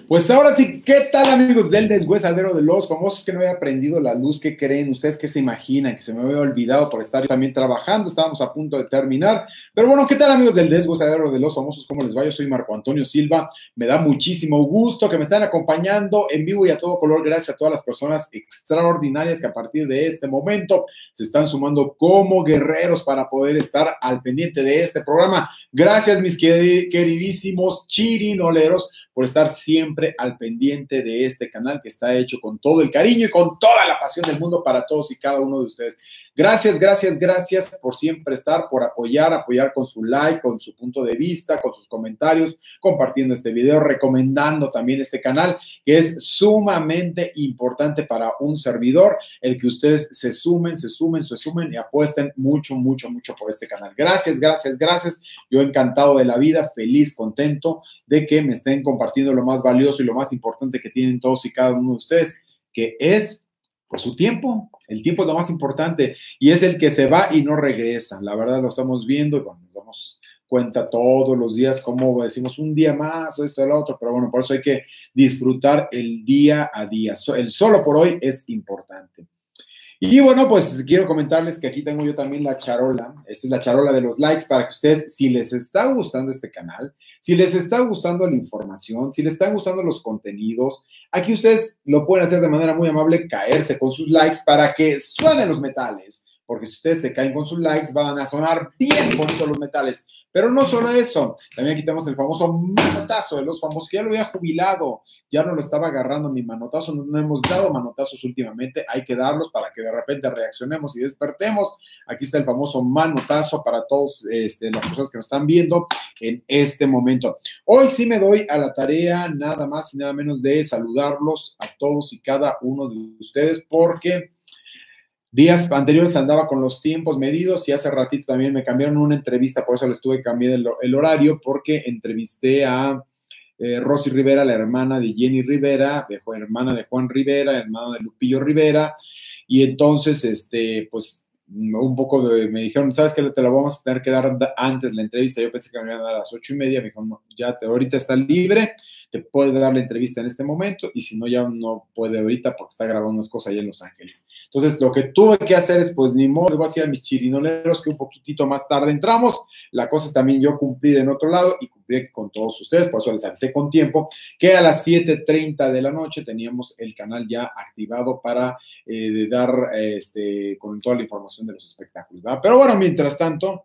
Pues ahora sí, ¿qué tal, amigos del deshuesadero de los famosos? Que no había prendido la luz. ¿Qué creen? ¿Ustedes qué se imaginan? Que se me había olvidado por estar también trabajando. Estábamos a punto de terminar. Pero bueno, ¿qué tal, amigos del deshuesadero de los famosos? ¿Cómo les va? Yo soy Marco Antonio Silva. Me da muchísimo gusto que me estén acompañando en vivo y a todo color. Gracias a todas las personas extraordinarias que a partir de este momento se están sumando como guerreros para poder estar al pendiente de este programa. Gracias, mis queridísimos chirinoleros, por estar siempre al pendiente de este canal que está hecho con todo el cariño y con toda la pasión del mundo para todos y cada uno de ustedes. Gracias, gracias, gracias por siempre estar, por apoyar con su like, con su punto de vista, con sus comentarios, compartiendo este video, recomendando también este canal, que es sumamente importante para un servidor, el que ustedes se sumen y apuesten mucho, mucho, mucho por este canal. Gracias, gracias, gracias. Yo encantado de la vida, feliz, contento de que me estén compartiendo lo más valioso y lo más importante que tienen todos y cada uno de ustedes, que es pues su tiempo. El tiempo es lo más importante y es el que se va y no regresa. La verdad lo estamos viendo y bueno, nos damos cuenta todos los días, como decimos un día más o esto o lo otro, pero bueno, por eso hay que disfrutar el día a día. El solo por hoy es importante. Y bueno, pues quiero comentarles que aquí tengo yo también la charola. Esta es la charola de los likes para que ustedes, si les está gustando este canal, si les está gustando la información, si les están gustando los contenidos, aquí ustedes lo pueden hacer de manera muy amable, caerse con sus likes para que suenen los metales. Porque si ustedes se caen con sus likes, van a sonar bien bonitos los metales. Pero no solo eso, también aquí tenemos el famoso manotazo de los famosos, que ya lo había jubilado, ya no lo estaba agarrando mi manotazo, no hemos dado manotazos últimamente, hay que darlos para que de repente reaccionemos y despertemos. Aquí está el famoso manotazo para todos las personas que nos están viendo en este momento. Hoy sí me doy a la tarea nada más y nada menos de saludarlos a todos y cada uno de ustedes, porque días anteriores andaba con los tiempos medidos y hace ratito también me cambiaron una entrevista, por eso les tuve que cambiar el horario, porque entrevisté a Rosy Rivera, la hermana de Jenny Rivera, hermana de Juan Rivera, hermana de Lupillo Rivera, y entonces, pues, un poco me dijeron, ¿sabes qué? Te la vamos a tener que dar antes la entrevista. Yo pensé que me iban a dar a las 8:30, me dijo, no, ya ahorita está libre, te puede dar la entrevista en este momento, y si no, ya no puede ahorita porque está grabando unas cosas allá en Los Ángeles. Entonces, lo que tuve que hacer es, pues, ni modo, voy a decir a mis chirinoleros que un poquitito más tarde entramos. La cosa es también yo cumplir en otro lado y cumplir con todos ustedes, por eso les avisé con tiempo que a las 7:30 de la noche teníamos el canal ya activado para dar con toda la información de los espectáculos, ¿verdad? Pero bueno, mientras tanto,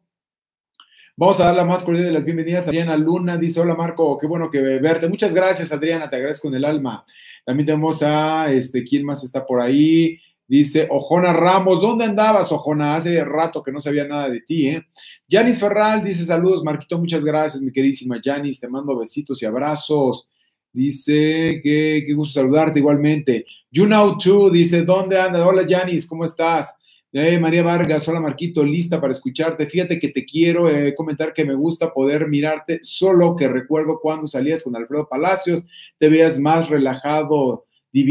vamos a dar la más cordial de las bienvenidas. Adriana Luna dice, hola Marco, qué bueno que verte. Muchas gracias, Adriana, te agradezco en el alma. También tenemos a, ¿quién más está por ahí? Dice Ojona Ramos, ¿dónde andabas, Ojona? Hace rato que no sabía nada de ti, ¿eh? Yanis Ferral dice, saludos, Marquito, muchas gracias, mi queridísima Yanis, te mando besitos y abrazos. Dice que qué gusto saludarte igualmente. You Know Too dice, ¿dónde andas? Hola, Yanis, ¿cómo estás? María Vargas, hola Marquito, lista para escucharte. Fíjate que te quiero comentar que me gusta poder mirarte, solo que recuerdo cuando salías con Alfredo Palacios, te veías más relajado,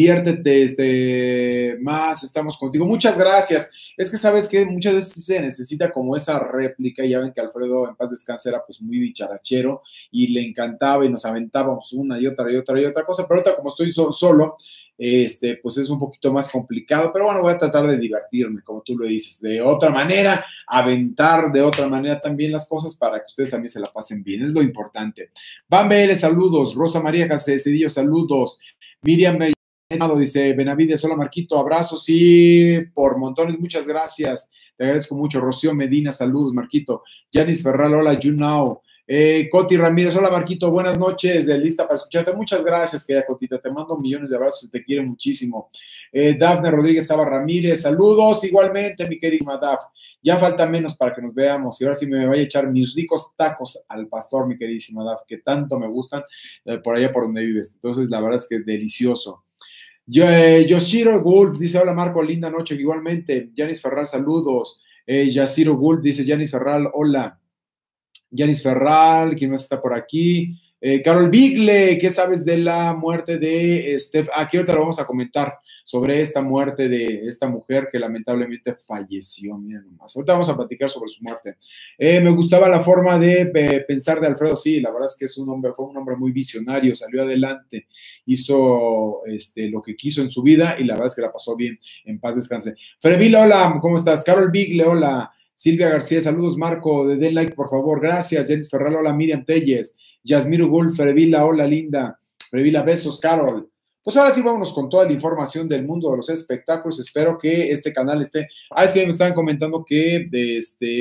diviértete, más estamos contigo. Muchas gracias. Es que sabes que muchas veces se necesita como esa réplica, y ya ven que Alfredo, en paz descanse, era pues muy dicharachero y le encantaba y nos aventábamos una y otra cosa, pero ahorita como estoy solo, pues es un poquito más complicado, pero bueno, voy a tratar de divertirme, como tú lo dices, de otra manera, aventar de otra manera también las cosas para que ustedes también se la pasen bien, es lo importante. Van BL, saludos. Rosa María Cedillo, saludos. Miriam dice, Benavides, hola Marquito, abrazos, sí, por montones, muchas gracias, te agradezco mucho. Rocío Medina, saludos, Marquito. Yanis Ferral, hola, you know. Coti Ramírez, hola Marquito, buenas noches, lista para escucharte. Muchas gracias, querida Cotita, te mando millones de abrazos, te quiero muchísimo. Dafne Rodríguez Saba Ramírez, saludos igualmente, mi querida Daf. Ya falta menos para que nos veamos y ahora sí me voy a echar mis ricos tacos al pastor, mi queridísima Daf, que tanto me gustan por allá por donde vives. Entonces, la verdad es que es delicioso. Yoshiro Gulf dice, hola Marco, linda noche, igualmente. Yanis Ferral, saludos. Yashiro Gulf dice, Yanis Ferral, hola. Yanis Ferral, ¿quién más está por aquí? Carol Bigle, ¿qué sabes de la muerte de Steph? Aquí ahorita lo vamos a comentar sobre esta muerte de esta mujer que lamentablemente falleció. Miren nomás. Ahorita vamos a platicar sobre su muerte. Me gustaba la forma de pensar de Alfredo. Sí, la verdad es que fue un hombre muy visionario, salió adelante, hizo lo que quiso en su vida y la verdad es que la pasó bien. En paz descanse. Frevila, hola, ¿cómo estás? Carol Bigle, hola. Silvia García, saludos, Marco, de den like, por favor, gracias. Jenis Ferral, hola, Miriam Telles. Yasmir Ugul, Frevila, hola, linda. Frevila, besos, Carol. Pues ahora sí, vámonos con toda la información del mundo de los espectáculos. Espero que este canal esté. Es que me estaban comentando que de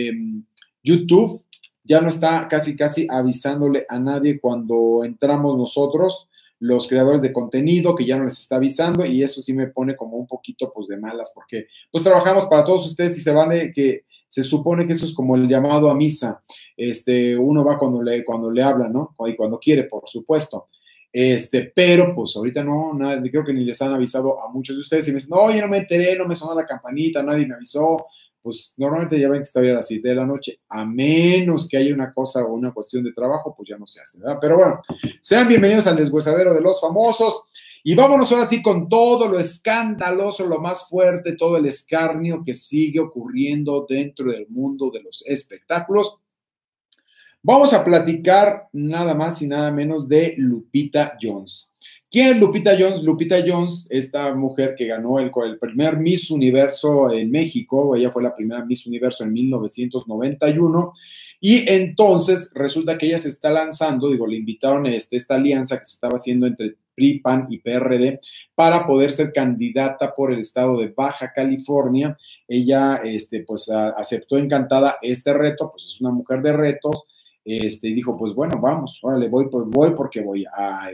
YouTube ya no está casi avisándole a nadie cuando entramos nosotros, los creadores de contenido, que ya no les está avisando, y eso sí me pone como un poquito pues de malas, porque pues trabajamos para todos ustedes y se van que se supone que esto es como el llamado a misa. Uno va cuando le hablan, ¿no? Y cuando quiere, por supuesto. Pero pues ahorita no, creo que ni les han avisado a muchos de ustedes y me dicen, no, yo no me enteré, no me sonó la campanita, nadie me avisó. Pues normalmente ya ven que está bien a las 7 de la noche, a menos que haya una cosa o una cuestión de trabajo, pues ya no se hace, ¿verdad? Pero bueno, sean bienvenidos al Deshuesadero de los Famosos y vámonos ahora sí con todo lo escandaloso, lo más fuerte, todo el escarnio que sigue ocurriendo dentro del mundo de los espectáculos. Vamos a platicar nada más y nada menos de Lupita Jones. ¿Quién es Lupita Jones? Lupita Jones, esta mujer que ganó el primer Miss Universo en México, ella fue la primera Miss Universo en 1991, y entonces resulta que ella se está lanzando, le invitaron a esta alianza que se estaba haciendo entre PRI, PAN y PRD para poder ser candidata por el estado de Baja California. Ella, pues aceptó encantada este reto, pues es una mujer de retos, y dijo, pues bueno, vamos, órale, voy porque voy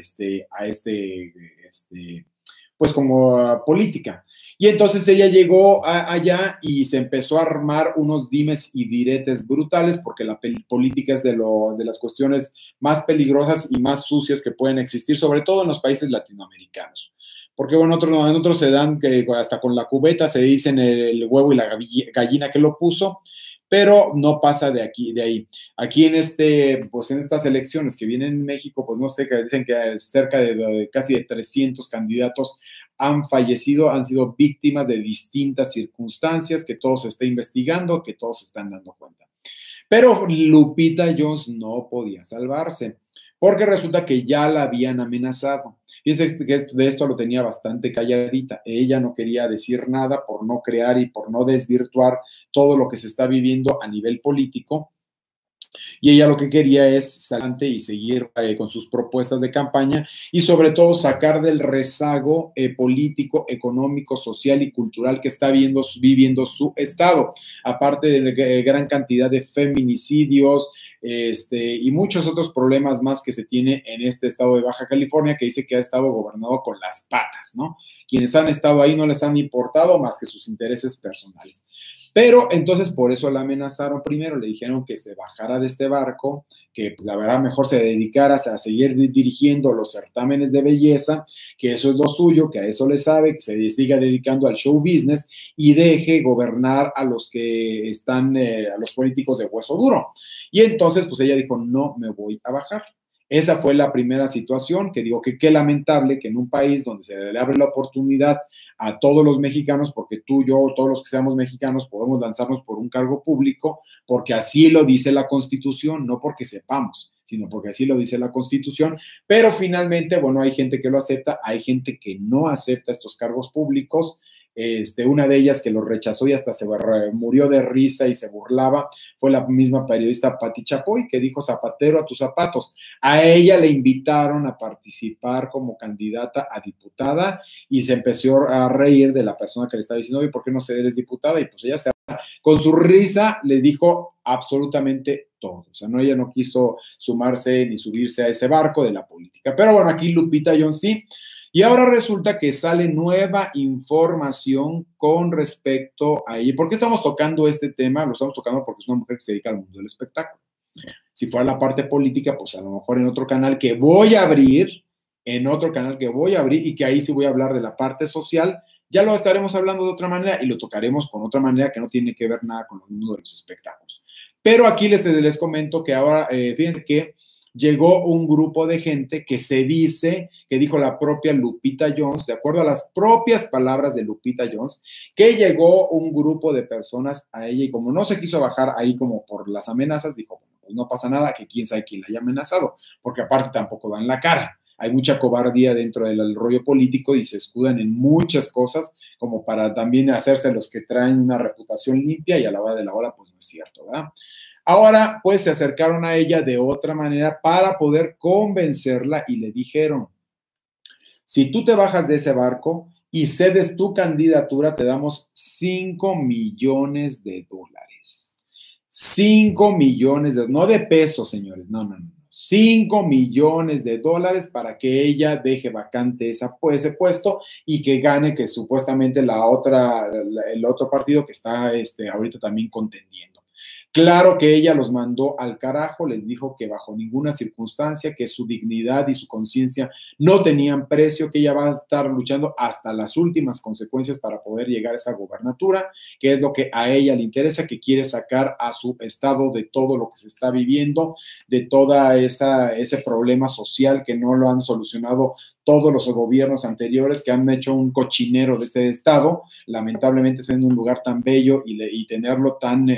pues como política. Y entonces ella llegó allá y se empezó a armar unos dimes y diretes brutales, porque la política es de las cuestiones más peligrosas y más sucias que pueden existir, sobre todo en los países latinoamericanos. Porque bueno, en otros se dan que hasta con la cubeta se dicen el huevo y la gallina que lo puso, pero no pasa de ahí. Aquí pues en estas elecciones que vienen en México, pues no sé, que dicen que cerca de casi de 300 candidatos han fallecido, han sido víctimas de distintas circunstancias que todos se está investigando, que todos se están dando cuenta. Pero Lupita Jones no podía salvarse, porque resulta que ya la habían amenazado. Fíjense que de esto lo tenía bastante calladita. Ella no quería decir nada por no crear y por no desvirtuar todo lo que se está viviendo a nivel político. Y ella lo que quería es salir adelante y seguir con sus propuestas de campaña y sobre todo sacar del rezago político, económico, social y cultural que está viviendo su estado, aparte de gran cantidad de feminicidios y muchos otros problemas más que se tiene en este estado de Baja California, que dice que ha estado gobernado con las patas, ¿no? Quienes han estado ahí no les han importado más que sus intereses personales. Pero entonces por eso la amenazaron primero, le dijeron que se bajara de este barco, que pues, la verdad mejor se dedicara a seguir dirigiendo los certámenes de belleza, que eso es lo suyo, que a eso le sabe, que se siga dedicando al show business y deje gobernar a los que están, a los políticos de hueso duro. Y entonces pues ella dijo, no me voy a bajar. Esa fue la primera situación, que digo que qué lamentable que en un país donde se le abre la oportunidad a todos los mexicanos, porque tú, yo, todos los que seamos mexicanos podemos lanzarnos por un cargo público, porque así lo dice la Constitución, no porque sepamos, sino porque así lo dice la Constitución, pero finalmente, bueno, hay gente que lo acepta, hay gente que no acepta estos cargos públicos. Una de ellas que lo rechazó y hasta se murió de risa y se burlaba, fue la misma periodista Pati Chapoy, que dijo zapatero a tus zapatos. A ella le invitaron a participar como candidata a diputada y se empezó a reír de la persona que le estaba diciendo, oye, ¿por qué no eres diputada? Y pues ella con su risa le dijo absolutamente todo. O sea, no, ella no quiso sumarse ni subirse a ese barco de la política. Pero bueno, aquí Lupita Jones sí. Y ahora resulta que sale nueva información con respecto a ella. ¿Por qué estamos tocando este tema? Lo estamos tocando porque es una mujer que se dedica al mundo del espectáculo. Si fuera la parte política, pues a lo mejor en otro canal que voy a abrir, y que ahí sí voy a hablar de la parte social, ya lo estaremos hablando de otra manera y lo tocaremos con otra manera que no tiene que ver nada con el mundo de los espectáculos. Pero aquí les comento que ahora, fíjense que llegó un grupo de gente que se dice, que dijo la propia Lupita Jones, de acuerdo a las propias palabras de Lupita Jones, que llegó un grupo de personas a ella y como no se quiso bajar ahí como por las amenazas, dijo, pues no pasa nada, que quién sabe quién la haya amenazado, porque aparte tampoco dan la cara. Hay mucha cobardía dentro del rollo político y se escudan en muchas cosas como para también hacerse los que traen una reputación limpia y a la hora de la hora pues no es cierto, ¿verdad? Ahora, pues se acercaron a ella de otra manera para poder convencerla y le dijeron, si tú te bajas de ese barco y cedes tu candidatura, te damos $5 millones. 5 millones no de pesos, señores, no. $5 millones para que ella deje vacante ese puesto y que gane, que supuestamente el otro partido que está ahorita también contendiendo. Claro que ella los mandó al carajo, les dijo que bajo ninguna circunstancia, que su dignidad y su conciencia no tenían precio, que ella va a estar luchando hasta las últimas consecuencias para poder llegar a esa gobernatura, que es lo que a ella le interesa, que quiere sacar a su estado de todo lo que se está viviendo, de toda ese problema social que no lo han solucionado todos los gobiernos anteriores, que han hecho un cochinero de ese estado, lamentablemente siendo un lugar tan bello y tenerlo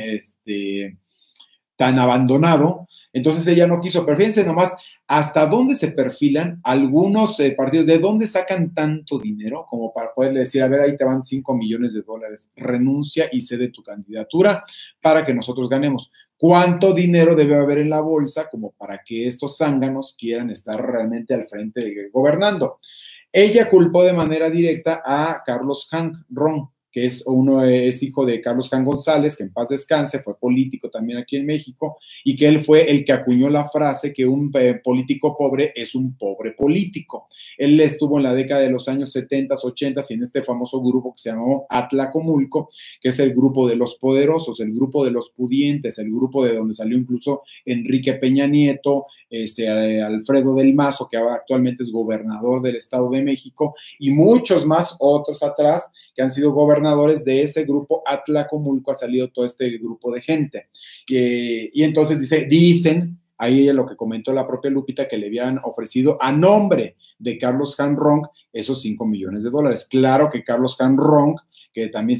tan abandonado. Entonces ella no quiso, pero fíjense nomás hasta dónde se perfilan algunos partidos, de dónde sacan tanto dinero como para poderle decir, a ver, ahí te van $5 millones, renuncia y cede tu candidatura para que nosotros ganemos. ¿Cuánto dinero debe haber en la bolsa como para que estos zánganos quieran estar realmente al frente gobernando? Ella culpó de manera directa a Carlos Hank Ron, que es hijo de Carlos Jan González, que en paz descanse, fue político también aquí en México, y que él fue el que acuñó la frase que un político pobre es un pobre político. Él estuvo en la década de los años 70, 80 y en este famoso grupo que se llamó Atlacomulco, que es el grupo de los poderosos, el grupo de los pudientes, el grupo de donde salió incluso Enrique Peña Nieto, Alfredo del Mazo, que actualmente es gobernador del Estado de México, y muchos más otros atrás que han sido gobernadores de ese grupo Atlacomulco. Ha salido todo este grupo de gente. Y entonces dicen, ahí lo que comentó la propia Lupita, que le habían ofrecido a nombre de Carlos Jan Ronc esos $5 millones. Claro que Carlos Jan Ronc, que también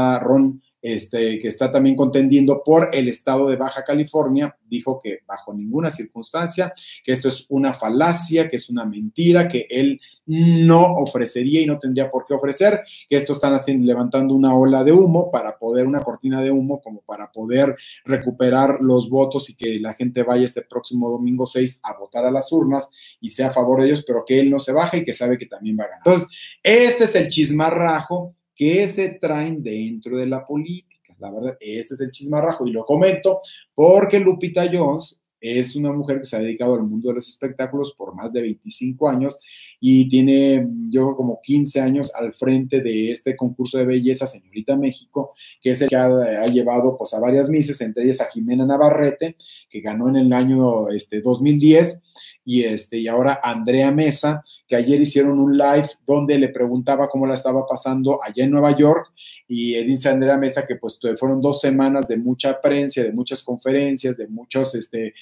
que está también contendiendo por el estado de Baja California, dijo que bajo ninguna circunstancia, que esto es una falacia, que es una mentira, que él no ofrecería y no tendría por qué ofrecer, que esto están levantando una ola de humo una cortina de humo como para poder recuperar los votos y que la gente vaya este próximo domingo 6 a votar a las urnas y sea a favor de ellos, pero que él no se baja y que sabe que también va a ganar. Entonces, este es el chismarrajo que se traen dentro de la política. La verdad, este es el chismarrajo y lo comento porque Lupita Jones es una mujer que se ha dedicado al mundo de los espectáculos por más de 25 años y tiene, yo como 15 años al frente de este concurso de belleza Señorita México, que es el que ha llevado pues a varias misses, entre ellas a Jimena Navarrete, que ganó en el año 2010, y ahora Andrea Mesa, que ayer hicieron un live donde le preguntaba cómo la estaba pasando allá en Nueva York, y dice Andrea Mesa que pues fueron 2 semanas de mucha prensa, de muchas conferencias, de muchos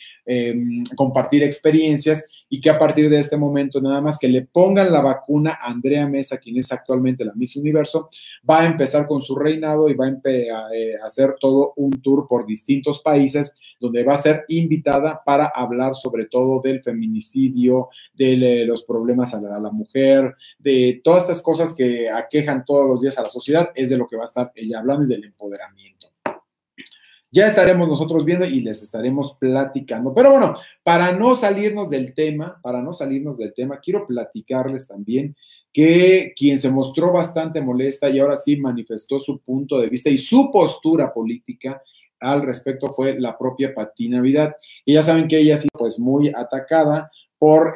compartir experiencias, y que a partir de este momento nada más que le pongan la vacuna a Andrea Mesa, quien es actualmente la Miss Universo, va a empezar con su reinado y va a hacer todo un tour por distintos países donde va a ser invitada para hablar sobre todo del feminicidio, de los problemas a la mujer, de todas estas cosas que aquejan todos los días a la sociedad, es de lo que va a estar ella hablando y del empoderamiento. Ya estaremos nosotros viendo y les estaremos platicando. Pero bueno, para no salirnos del tema, quiero platicarles también que quien se mostró bastante molesta y ahora sí manifestó su punto de vista y su postura política al respecto fue la propia Pati Navidad. Y ya saben que ella ha sido pues muy atacada por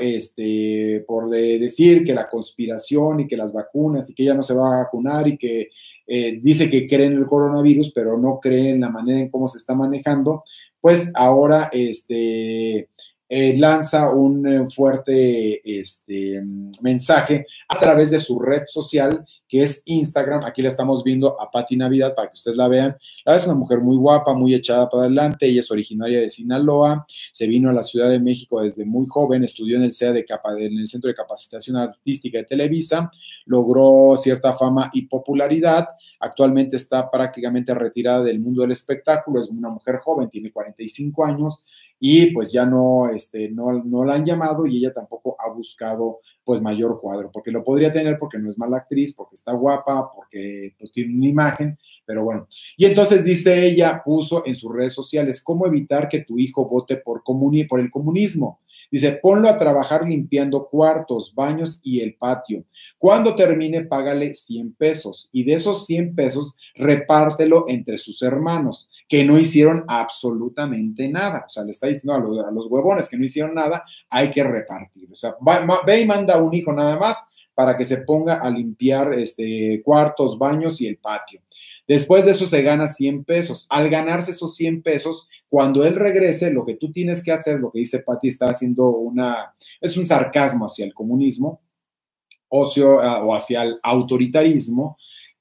decir que la conspiración y que las vacunas y que ella no se va a vacunar y que dice que cree en el coronavirus, pero no cree en la manera en cómo se está manejando, pues ahora lanza un fuerte mensaje a través de su red social, que es Instagram. Aquí la estamos viendo a Pati Navidad para que ustedes la vean. La verdad es una mujer muy guapa, muy echada para adelante. Ella es originaria de Sinaloa, se vino a la Ciudad de México desde muy joven, estudió en el CEA en el Centro de Capacitación Artística de Televisa, logró cierta fama y popularidad. Actualmente está prácticamente retirada del mundo del espectáculo, es una mujer joven, tiene 45 años y pues ya no la han llamado y ella tampoco ha buscado pues mayor cuadro, porque lo podría tener porque no es mala actriz, porque está guapa, porque pues tiene una imagen, pero bueno. Y entonces dice ella, puso en sus redes sociales, ¿cómo evitar que tu hijo vote por el comunismo? Dice, ponlo a trabajar limpiando cuartos, baños y el patio. Cuando termine, págale 100 pesos y de esos 100 pesos repártelo entre sus hermanos que no hicieron absolutamente nada. O sea, le está diciendo a los huevones que no hicieron nada, hay que repartir. O sea, ve y manda a un hijo nada más para que se ponga a limpiar cuartos, baños y el patio. Después de eso se gana 100 pesos. Al ganarse esos 100 pesos, cuando él regrese, lo que tú tienes que hacer, lo que dice Pati, está haciendo es un sarcasmo hacia el comunismo o hacia el autoritarismo,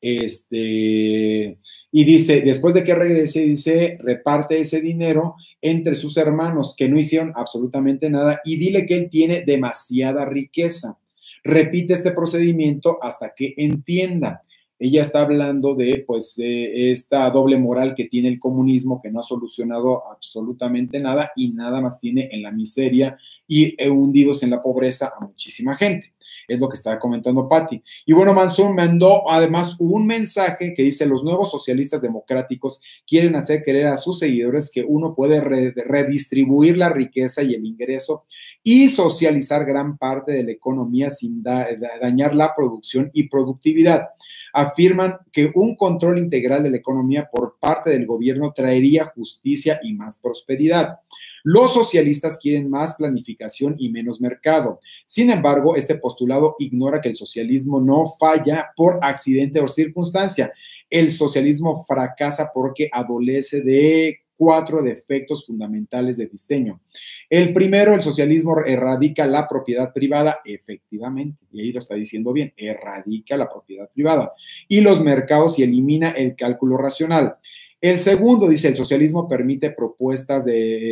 y dice, después de que regrese, dice, reparte ese dinero entre sus hermanos que no hicieron absolutamente nada y dile que él tiene demasiada riqueza. Repite este procedimiento hasta que entienda. Ella está hablando de, pues, esta doble moral que tiene el comunismo, que no ha solucionado absolutamente nada y nada más tiene en la miseria y hundidos en la pobreza a muchísima gente. Es lo que está comentando Patti. Y bueno, Mansur mandó además un mensaje que dice, los nuevos socialistas democráticos quieren hacer creer a sus seguidores que uno puede redistribuir la riqueza y el ingreso y socializar gran parte de la economía sin dañar la producción y productividad. Afirman que un control integral de la economía por parte del gobierno traería justicia y más prosperidad. Los socialistas quieren más planificación y menos mercado. Sin embargo, este postulado ignora que el socialismo no falla por accidente o circunstancia. El socialismo fracasa porque adolece de 4 defectos fundamentales de diseño. El primero, el socialismo erradica la propiedad privada, efectivamente, y ahí lo está diciendo bien, erradica la propiedad privada, y los mercados y elimina el cálculo racional. El segundo, dice, el socialismo permite propuestas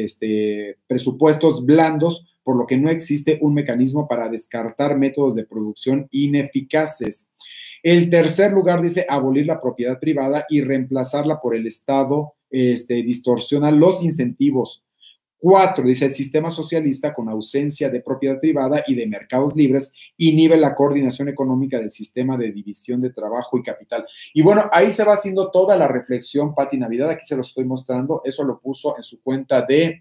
de presupuestos blandos, por lo que no existe un mecanismo para descartar métodos de producción ineficaces. El tercer lugar dice abolir la propiedad privada y reemplazarla por el Estado, distorsiona los incentivos. 4, dice, el sistema socialista con ausencia de propiedad privada y de mercados libres inhibe la coordinación económica del sistema de división de trabajo y capital. Y bueno, ahí se va haciendo toda la reflexión, Pati Navidad, aquí se lo estoy mostrando, eso lo puso en su cuenta de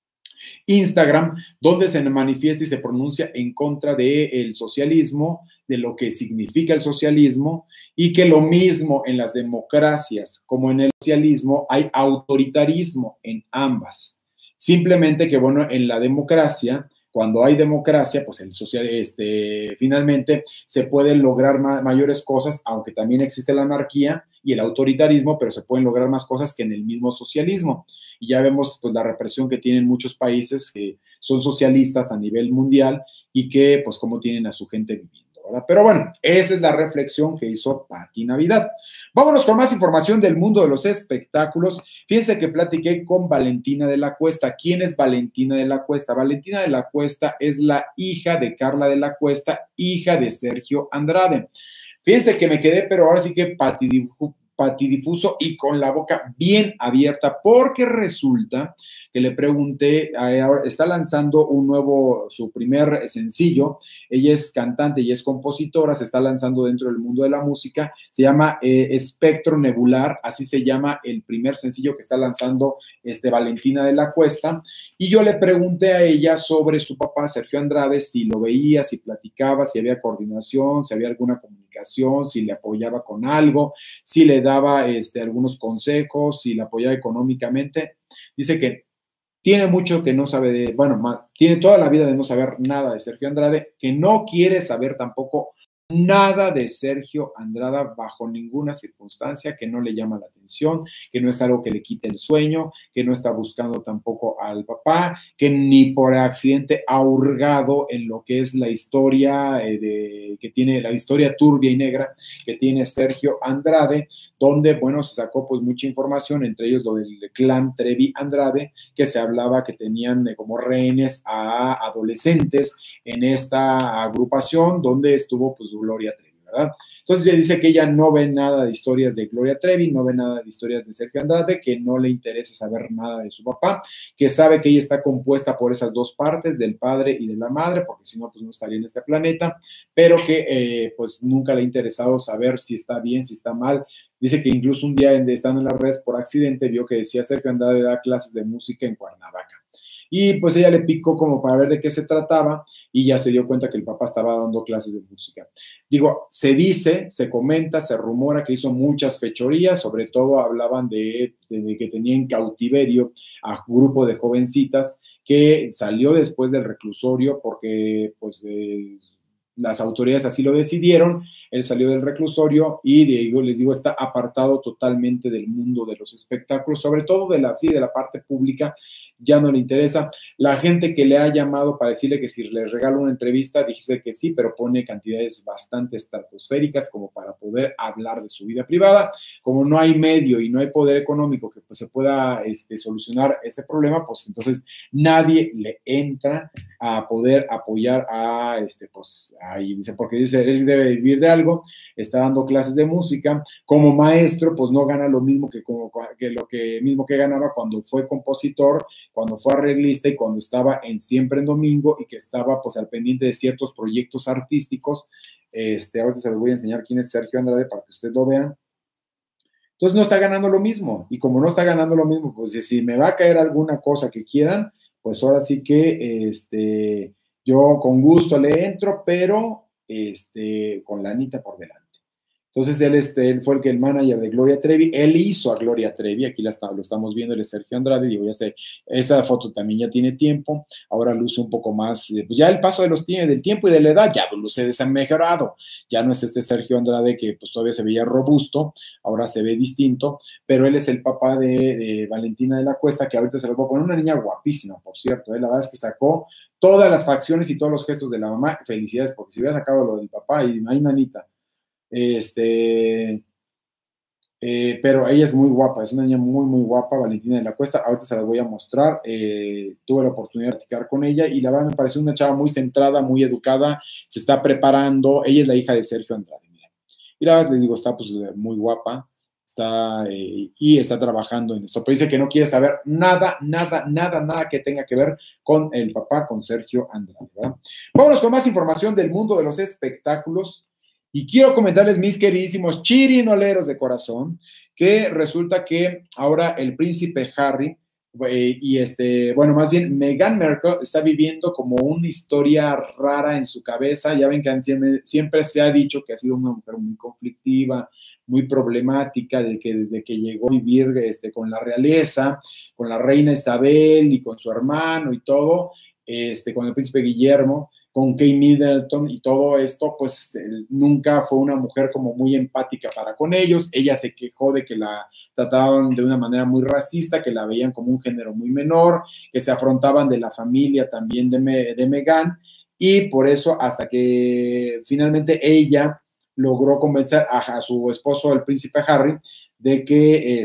Instagram, donde se manifiesta y se pronuncia en contra del socialismo, de lo que significa el socialismo, y que lo mismo en las democracias como en el socialismo hay autoritarismo en ambas. Simplemente que, bueno, en la democracia, cuando hay democracia, pues el social, finalmente se pueden lograr mayores cosas, aunque también existe la anarquía y el autoritarismo, pero se pueden lograr más cosas que en el mismo socialismo. Y ya vemos pues la represión que tienen muchos países que son socialistas a nivel mundial y que pues cómo tienen a su gente viviendo, ¿verdad? Pero bueno, esa es la reflexión que hizo Pati Navidad. Vámonos con más información del mundo de los espectáculos. Fíjense que platiqué con Valentina de la Cuesta. ¿Quién es Valentina de la Cuesta? Valentina de la Cuesta es la hija de Carla de la Cuesta, hija de Sergio Andrade. Fíjense que me quedé, pero ahora sí que patidifuso y con la boca bien abierta, porque resulta que le pregunté, está lanzando su primer sencillo, ella es cantante y es compositora, se está lanzando dentro del mundo de la música, se llama Espectro Nebular, así se llama el primer sencillo que está lanzando Valentina de la Cuesta, y yo le pregunté a ella sobre su papá, Sergio Andrade, si lo veía, si platicaba, si había coordinación, si había alguna comunicación, si le apoyaba con algo, si le daba algunos consejos, si le apoyaba económicamente. Dice que tiene mucho que no sabe tiene toda la vida de no saber nada de Sergio Andrade, que no quiere saber tampoco Nada de Sergio Andrade bajo ninguna circunstancia, que no le llama la atención, que no es algo que le quite el sueño, que no está buscando tampoco al papá, que ni por accidente ha hurgado en lo que es la historia que tiene, la historia turbia y negra que tiene Sergio Andrade, donde, bueno, se sacó pues mucha información, entre ellos lo del clan Trevi Andrade, que se hablaba que tenían como rehenes a adolescentes en esta agrupación donde estuvo pues Gloria Trevi, ¿verdad? Entonces ella dice que ella no ve nada de historias de Gloria Trevi, no ve nada de historias de Sergio Andrade, que no le interesa saber nada de su papá, que sabe que ella está compuesta por esas dos partes, del padre y de la madre, porque si no, pues no estaría en este planeta, pero que pues nunca le ha interesado saber si está bien, si está mal. Dice que incluso un día estando en las redes por accidente vio que decía Sergio Andrade da clases de música en Cuernavaca. Y pues ella le picó como para ver de qué se trataba y ya se dio cuenta que el papá estaba dando clases de música. Digo, se dice, se comenta, se rumora que hizo muchas fechorías, sobre todo hablaban de que tenía en cautiverio a un grupo de jovencitas que salió después del reclusorio porque pues las autoridades así lo decidieron, él salió del reclusorio y les digo, está apartado totalmente del mundo de los espectáculos, sobre todo de la parte pública, ya no le interesa. La gente que le ha llamado para decirle que si le regalo una entrevista, dice que sí, pero pone cantidades bastante estratosféricas como para poder hablar de su vida privada. Como no hay medio y no hay poder económico que pues, se pueda solucionar ese problema, pues entonces nadie le entra a poder apoyar a pues ahí dice, porque dice, él debe vivir de algo, está dando clases de música, como maestro, pues no gana lo mismo que lo que mismo que ganaba cuando fue compositor, cuando fue arreglista y cuando estaba en Siempre en Domingo y que estaba pues al pendiente de ciertos proyectos artísticos. Ahorita se les voy a enseñar quién es Sergio Andrade para que ustedes lo vean. Entonces no está ganando lo mismo, y como no está ganando lo mismo, pues si me va a caer alguna cosa que quieran, pues ahora sí que yo con gusto le entro, pero con la anita por delante. Entonces él fue el manager de Gloria Trevi, él hizo a Gloria Trevi, aquí lo estamos viendo, él es Sergio Andrade, digo, ya sé, esta foto también ya tiene tiempo, ahora luce un poco más, pues ya el paso del tiempo y de la edad, ya luce desamejorado, ya no es este Sergio Andrade que pues todavía se veía robusto, ahora se ve distinto, pero él es el papá de Valentina de la Cuesta, que ahorita se lo voy a poner, una niña guapísima, por cierto, la verdad es que sacó todas las facciones y todos los gestos de la mamá, felicidades, porque si hubiera sacado lo del papá y ay, nanita, pero ella es muy guapa, es una niña muy, muy guapa, Valentina de la Cuesta, ahorita se las voy a mostrar, tuve la oportunidad de platicar con ella y la verdad me pareció una chava muy centrada, muy educada, se está preparando, ella es la hija de Sergio Andrade, mira. Y la verdad les digo, está pues muy guapa, y está trabajando en esto, pero dice que no quiere saber nada, nada, nada, nada que tenga que ver con el papá, con Sergio Andrade, ¿verdad? Vámonos con más información del mundo de los espectáculos. Y quiero comentarles, mis queridísimos chirinoleros de corazón, que resulta que ahora el príncipe Harry bueno, más bien Meghan Markle está viviendo como una historia rara en su cabeza. Ya ven que siempre se ha dicho que ha sido una mujer muy conflictiva, muy problemática, de que desde que llegó a vivir con la realeza, con la reina Isabel y con su hermano y todo, con el príncipe Guillermo, con Kate Middleton y todo esto, pues nunca fue una mujer como muy empática para con ellos. Ella se quejó de que la trataban de una manera muy racista, que la veían como un género muy menor, que se afrontaban de la familia también de Meghan, y por eso hasta que finalmente ella logró convencer a su esposo, el príncipe Harry, de que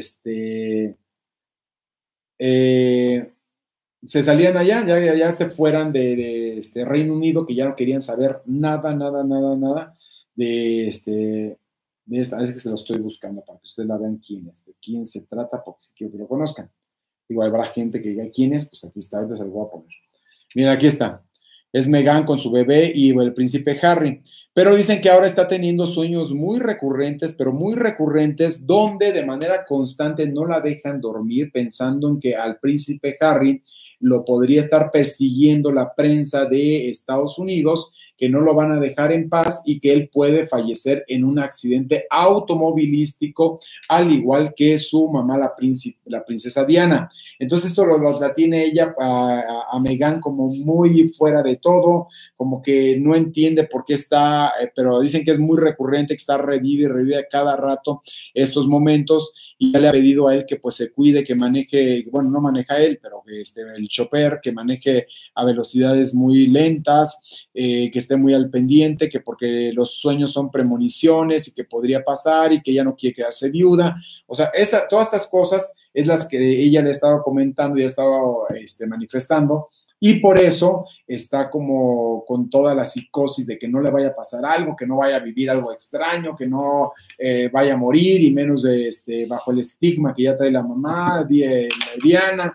se salían allá, ya se fueran de Reino Unido, que ya no querían saber nada, nada, nada, nada de esta, es que se lo estoy buscando para que ustedes la vean quién se trata, porque si quiero que lo conozcan. Igual habrá gente que diga quién es, pues aquí está, ahorita se lo voy a poner. Miren, aquí está. Es Meghan con su bebé y el príncipe Harry. Pero dicen que ahora está teniendo sueños muy recurrentes, pero muy recurrentes, donde de manera constante no la dejan dormir pensando en que al príncipe Harry lo podría estar persiguiendo la prensa de Estados Unidos, que no lo van a dejar en paz y que él puede fallecer en un accidente automovilístico, al igual que su mamá, la princesa Diana. Entonces esto la tiene ella a Meghan como muy fuera de todo, como que no entiende por qué está, pero dicen que es muy recurrente, que está revive y revive cada rato estos momentos, y ya le ha pedido a él que pues se cuide, que maneje, bueno, no maneja él, pero que el chofer, que maneje a velocidades muy lentas, que esté muy al pendiente, que porque los sueños son premoniciones y que podría pasar y que ella no quiere quedarse viuda. O sea, todas estas cosas es las que ella le ha estado comentando y ha estado manifestando, y por eso está como con toda la psicosis de que no le vaya a pasar algo, que no vaya a vivir algo extraño, que no vaya a morir, y menos bajo el estigma que ya trae la mamá, Diana.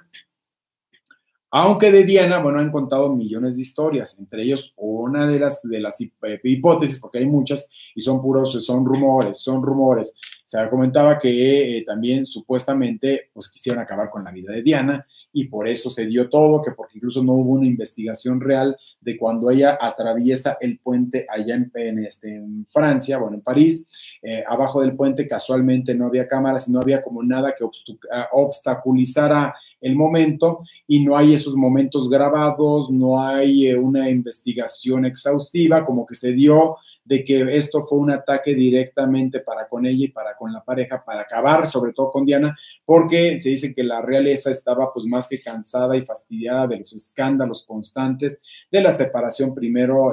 Aunque de Diana, bueno, han contado millones de historias, entre ellos una de las hipótesis, porque hay muchas y son rumores. Se comentaba que también supuestamente pues quisieron acabar con la vida de Diana, y por eso se dio todo, que porque incluso no hubo una investigación real de cuando ella atraviesa el puente allá en Francia, bueno, en París. Abajo del puente casualmente no había cámaras y no había como nada que obstaculizara el momento, y no hay esos momentos grabados, no hay una investigación exhaustiva, como que se dio de que esto fue un ataque directamente para con ella y para con la pareja, para acabar sobre todo con Diana, porque se dice que la realeza estaba pues más que cansada y fastidiada de los escándalos constantes, de la separación primero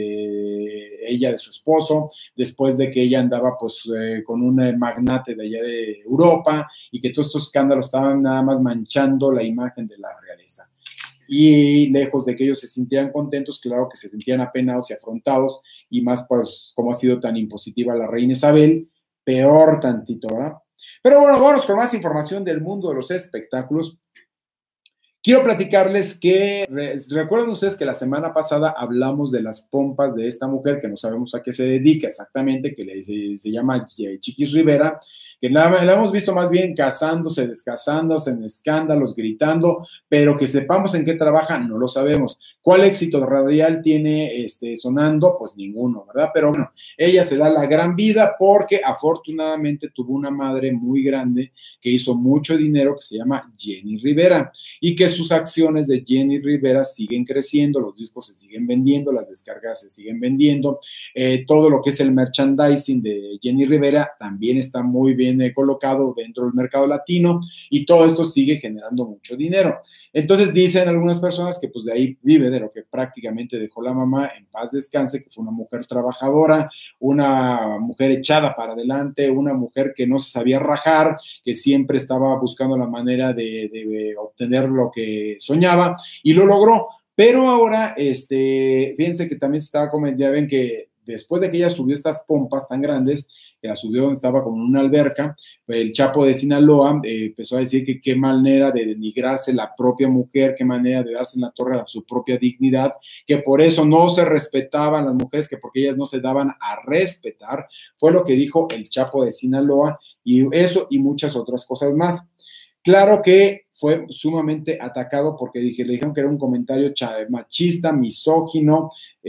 ella de su esposo, después de que ella andaba pues con un magnate de allá de Europa, y que todos estos escándalos estaban nada más manchando la imagen de la realeza. Y lejos de que ellos se sintieran contentos, claro que se sentían apenados y afrontados, y más pues como ha sido tan impositiva la reina Isabel, peor tantito, ¿verdad? Pero bueno, vamos con más información del mundo de los espectáculos. Quiero platicarles que, recuerden ustedes que la semana pasada hablamos de las pompas de esta mujer, que no sabemos a qué se dedica exactamente, que se llama Chiquis Rivera, que la hemos visto más bien casándose, descasándose, en escándalos, gritando, pero que sepamos en qué trabaja, no lo sabemos. ¿Cuál éxito radial tiene sonando? Pues ninguno, ¿verdad? Pero bueno, ella se da la gran vida porque afortunadamente tuvo una madre muy grande que hizo mucho dinero, que se llama Jenny Rivera, y que sus acciones de Jenny Rivera siguen creciendo, los discos se siguen vendiendo, las descargas se siguen vendiendo, todo lo que es el merchandising de Jenny Rivera también está muy bien colocado dentro del mercado latino, y todo esto sigue generando mucho dinero. Entonces dicen algunas personas que pues de ahí vive, de lo que prácticamente dejó la mamá, en paz descanse, que fue una mujer trabajadora, una mujer echada para adelante, una mujer que no se sabía rajar, que siempre estaba buscando la manera de obtener lo que soñaba, y lo logró. Pero ahora, fíjense que también se estaba comentando, ya ven que después de que ella subió estas pompas tan grandes, que la subió donde estaba como en una alberca, el Chapo de Sinaloa empezó a decir que qué manera de denigrarse la propia mujer, qué manera de darse en la torre a su propia dignidad, que por eso no se respetaban las mujeres, que porque ellas no se daban a respetar, fue lo que dijo el Chapo de Sinaloa, y eso y muchas otras cosas más. Claro que fue sumamente atacado porque le dijeron que era un comentario machista, misógino,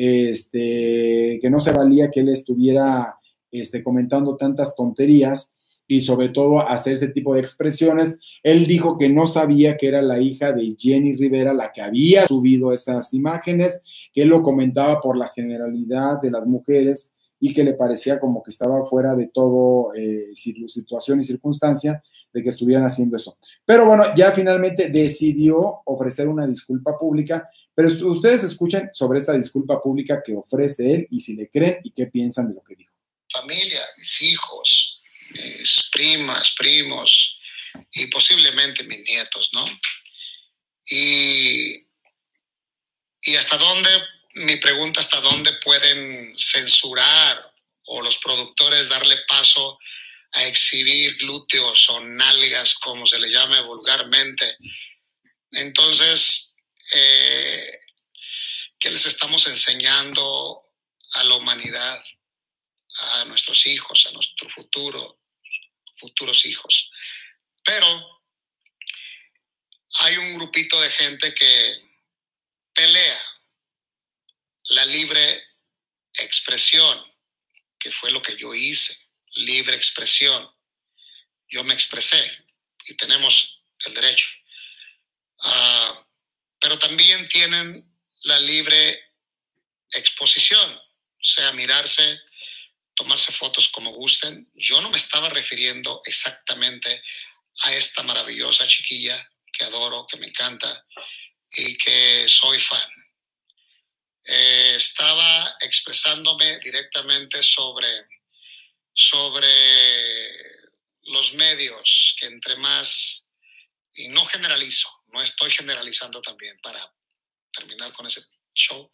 que no se valía que él estuviera comentando tantas tonterías, y sobre todo hacer ese tipo de expresiones. Él dijo que no sabía que era la hija de Jenny Rivera la que había subido esas imágenes, que él lo comentaba por la generalidad de las mujeres, y que le parecía como que estaba fuera de todo situación y circunstancia de que estuvieran haciendo eso. Pero bueno, ya finalmente decidió ofrecer una disculpa pública, pero ustedes escuchen sobre esta disculpa pública que ofrece él, y si le creen y qué piensan de lo que dijo. Familia, mis hijos, mis primas, primos y posiblemente mis nietos, ¿no? Y hasta dónde, mi pregunta, hasta dónde pueden censurar o los productores darle paso a exhibir glúteos o nalgas, como se le llame vulgarmente. Entonces, ¿qué les estamos enseñando a la humanidad, a nuestros hijos, a nuestro futuros hijos? Pero hay un grupito de gente que pelea la libre expresión, que fue lo que yo hice, libre expresión. Yo me expresé y tenemos el derecho. Pero también tienen la libre exposición, o sea, mirarse, tomarse fotos como gusten. Yo no me estaba refiriendo exactamente a esta maravillosa chiquilla que adoro, que me encanta y que soy fan. Estaba expresándome directamente sobre los medios, que entre más, y no generalizo, no estoy generalizando también para terminar con ese show,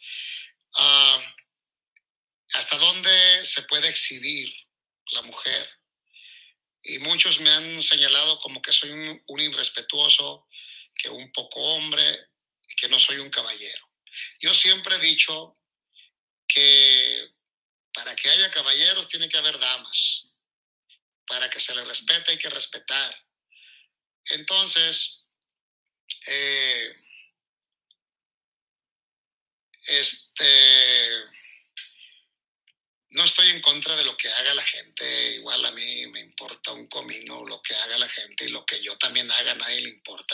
hasta dónde se puede exhibir la mujer. Y muchos me han señalado como que soy un irrespetuoso, que un poco hombre, y que no soy un caballero. Yo siempre he dicho que para que haya caballeros tiene que haber damas. Para que se les respete hay que respetar. Entonces, no estoy en contra de lo que haga la gente. Igual a mí me importa un comino lo que haga la gente, y lo que yo también haga a nadie le importa.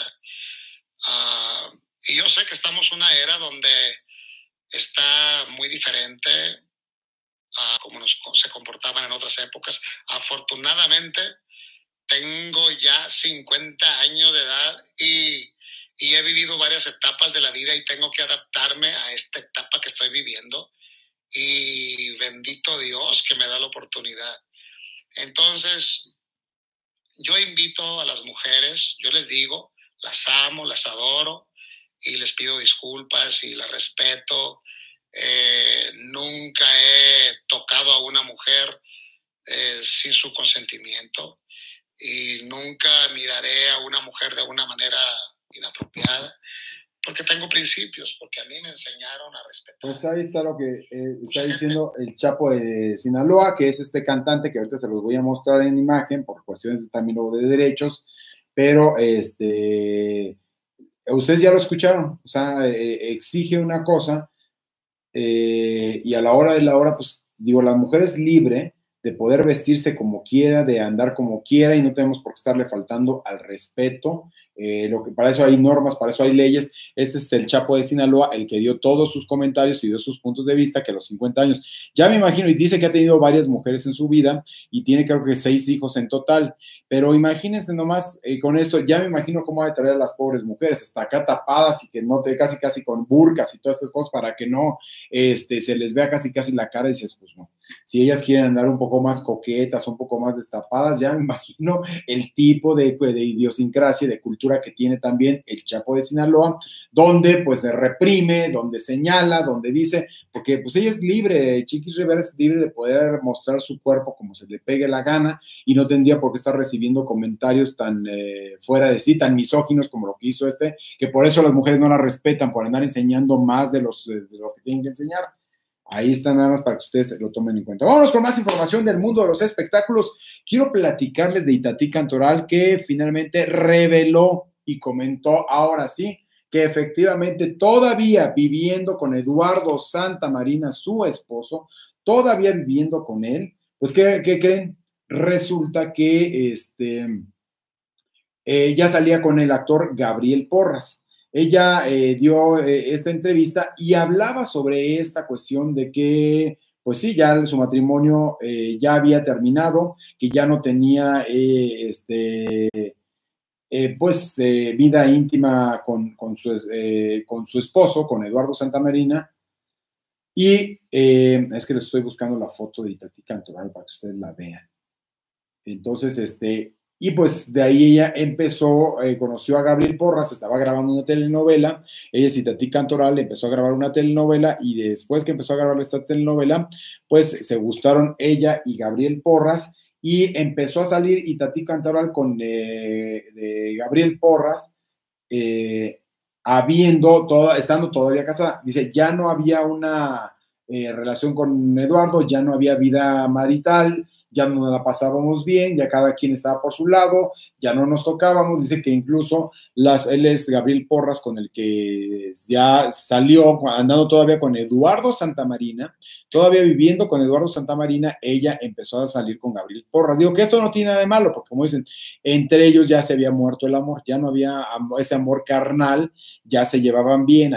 Y yo sé que estamos en una era donde está muy diferente a como se comportaban en otras épocas. Afortunadamente, tengo ya 50 años de edad y he vivido varias etapas de la vida y tengo que adaptarme a esta etapa que estoy viviendo. Y bendito Dios que me da la oportunidad. Entonces, yo invito a las mujeres, yo les digo, las amo, las adoro y les pido disculpas y las respeto. Nunca he tocado a una mujer sin su consentimiento y nunca miraré a una mujer de una manera inapropiada, porque tengo principios, porque a mí me enseñaron a respetar. Pues ahí está lo que está diciendo el Chapo de Sinaloa, que es este cantante que ahorita se los voy a mostrar en imagen por cuestiones también de derechos, pero ustedes ya lo escucharon, o sea, exige una cosa y a la hora de la hora, pues digo, la mujer es libre de poder vestirse como quiera, de andar como quiera y no tenemos por qué estarle faltando al respeto. Para eso hay normas, para eso hay leyes. Este es el Chapo de Sinaloa, el que dio todos sus comentarios y dio sus puntos de vista, que a los 50 años, ya me imagino, y dice que ha tenido varias mujeres en su vida y tiene creo que 6 hijos en total, pero imagínense nomás con esto, ya me imagino cómo va a traer a las pobres mujeres, hasta acá tapadas y que no te, casi con burkas y todas estas cosas para que no se les vea casi la cara y dices, pues no. Si ellas quieren andar un poco más coquetas, un poco más destapadas, ya me imagino el tipo de idiosincrasia, de cultura que tiene también el Chapo de Sinaloa, donde pues se reprime, donde señala, donde dice, porque pues ella es libre, Chiquis Rivera es libre de poder mostrar su cuerpo como se le pegue la gana y no tendría por qué estar recibiendo comentarios tan fuera de sí, tan misóginos como lo que hizo que por eso las mujeres no la respetan, por andar enseñando más de lo que tienen que enseñar. Ahí está nada más para que ustedes lo tomen en cuenta. Vámonos con más información del mundo de los espectáculos. Quiero platicarles de Itatí Cantoral, que finalmente reveló y comentó ahora sí que efectivamente todavía viviendo con Eduardo Santamarina, su esposo, todavía viviendo con él, pues ¿qué creen? Resulta que ya salía con el actor Gabriel Porras. Ella dio esta entrevista y hablaba sobre esta cuestión de que, pues sí, ya su matrimonio ya había terminado, que ya no tenía vida íntima con su esposo, con Eduardo Santamarina. Y es que les estoy buscando la foto de Itatí Cantoral para que ustedes la vean. Entonces, y pues de ahí ella empezó, conoció a Gabriel Porras, estaba grabando una telenovela, ella es Itatí Cantoral, empezó a grabar una telenovela y después que empezó a grabar esta telenovela, pues se gustaron ella y Gabriel Porras y empezó a salir Itatí Cantoral con de Gabriel Porras, estando todavía casada. Dice, ya no había una relación con Eduardo, ya no había vida marital, ya no la pasábamos bien, ya cada quien estaba por su lado, ya no nos tocábamos. Dice que incluso él es Gabriel Porras, con el que ya salió, andando todavía con Eduardo Santamarina, todavía viviendo con Eduardo Santamarina, ella empezó a salir con Gabriel Porras. Digo que esto no tiene nada de malo, porque como dicen, entre ellos ya se había muerto el amor, ya no había ese amor carnal, ya se llevaban bien,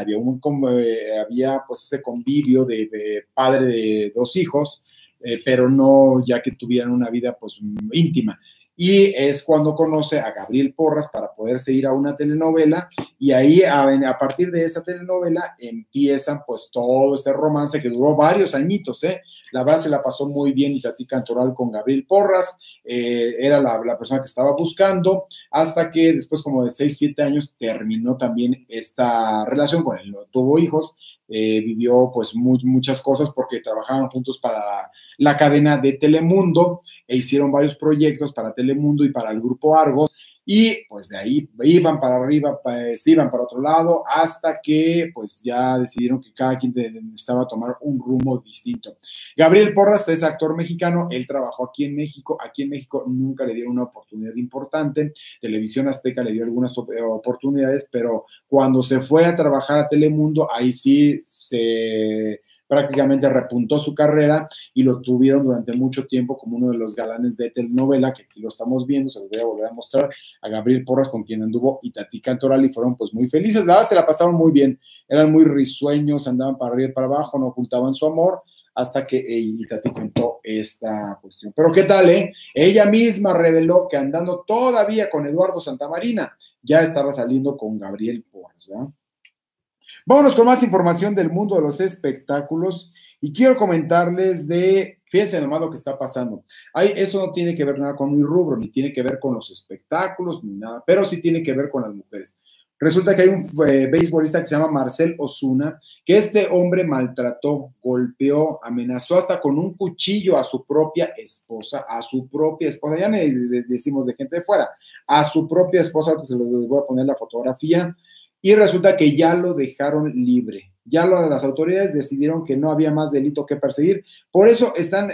había pues ese convivio de padre de dos hijos, pero no ya que tuvieran una vida pues íntima. Y es cuando conoce a Gabriel Porras para poderse ir a una telenovela, y ahí a partir de esa telenovela empiezan pues todo este romance que duró varios añitos, ¿eh? La verdad se la pasó muy bien Itatí Cantoral con Gabriel Porras, era la persona que estaba buscando, hasta que después como de 6, 7 años terminó también esta relación. Con él no tuvo hijos, vivió pues muchas cosas porque trabajaban juntos para la cadena de Telemundo, e hicieron varios proyectos para Telemundo y para el grupo Argos, y pues de ahí iban para arriba, pues iban para otro lado, hasta que pues ya decidieron que cada quien necesitaba tomar un rumbo distinto. Gabriel Porras es actor mexicano, él trabajó aquí en México nunca le dieron una oportunidad importante, Televisión Azteca le dio algunas oportunidades, pero cuando se fue a trabajar a Telemundo, ahí sí prácticamente repuntó su carrera, y lo tuvieron durante mucho tiempo como uno de los galanes de telenovela, que aquí lo estamos viendo, se los voy a volver a mostrar, a Gabriel Porras, con quien anduvo Itatí Cantoral, y fueron pues muy felices, la verdad se la pasaron muy bien, eran muy risueños, andaban para arriba y para abajo, no ocultaban su amor, hasta que Itatí contó esta cuestión. Pero ¿qué tal, eh? Ella misma reveló que andando todavía con Eduardo Santamarina, ya estaba saliendo con Gabriel Porras, ¿verdad? Vámonos con más información del mundo de los espectáculos, y quiero comentarles fíjense nomás lo que está pasando. Eso no tiene que ver nada con mi rubro, ni tiene que ver con los espectáculos, ni nada, pero sí tiene que ver con las mujeres. Resulta que hay un beisbolista que se llama Marcell Ozuna, que este hombre maltrató, golpeó, amenazó hasta con un cuchillo a su propia esposa, ya no decimos de gente de fuera, a su propia esposa, que se les voy a poner la fotografía. Y resulta que ya lo dejaron libre. Ya las autoridades decidieron que no había más delito que perseguir. Por eso están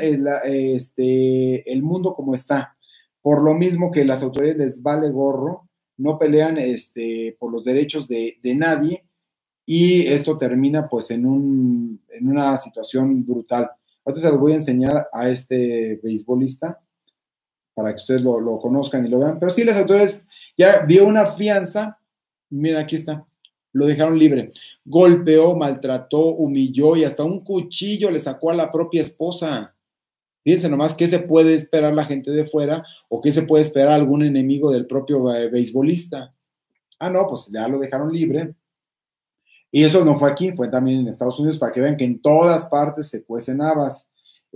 el mundo como está. Por lo mismo que las autoridades les vale gorro, no pelean por los derechos de nadie, y esto termina pues en una situación brutal. Ahorita se los voy a enseñar a este beisbolista para que ustedes lo conozcan y lo vean. Pero sí, las autoridades ya dio una fianza. Mira, aquí está. Lo dejaron libre. Golpeó, maltrató, humilló, y hasta un cuchillo le sacó a la propia esposa. Fíjense nomás qué se puede esperar la gente de fuera, o qué se puede esperar algún enemigo del propio beisbolista. Ah, no, pues ya lo dejaron libre. Y eso no fue aquí, fue también en Estados Unidos, para que vean que en todas partes se cuecen habas.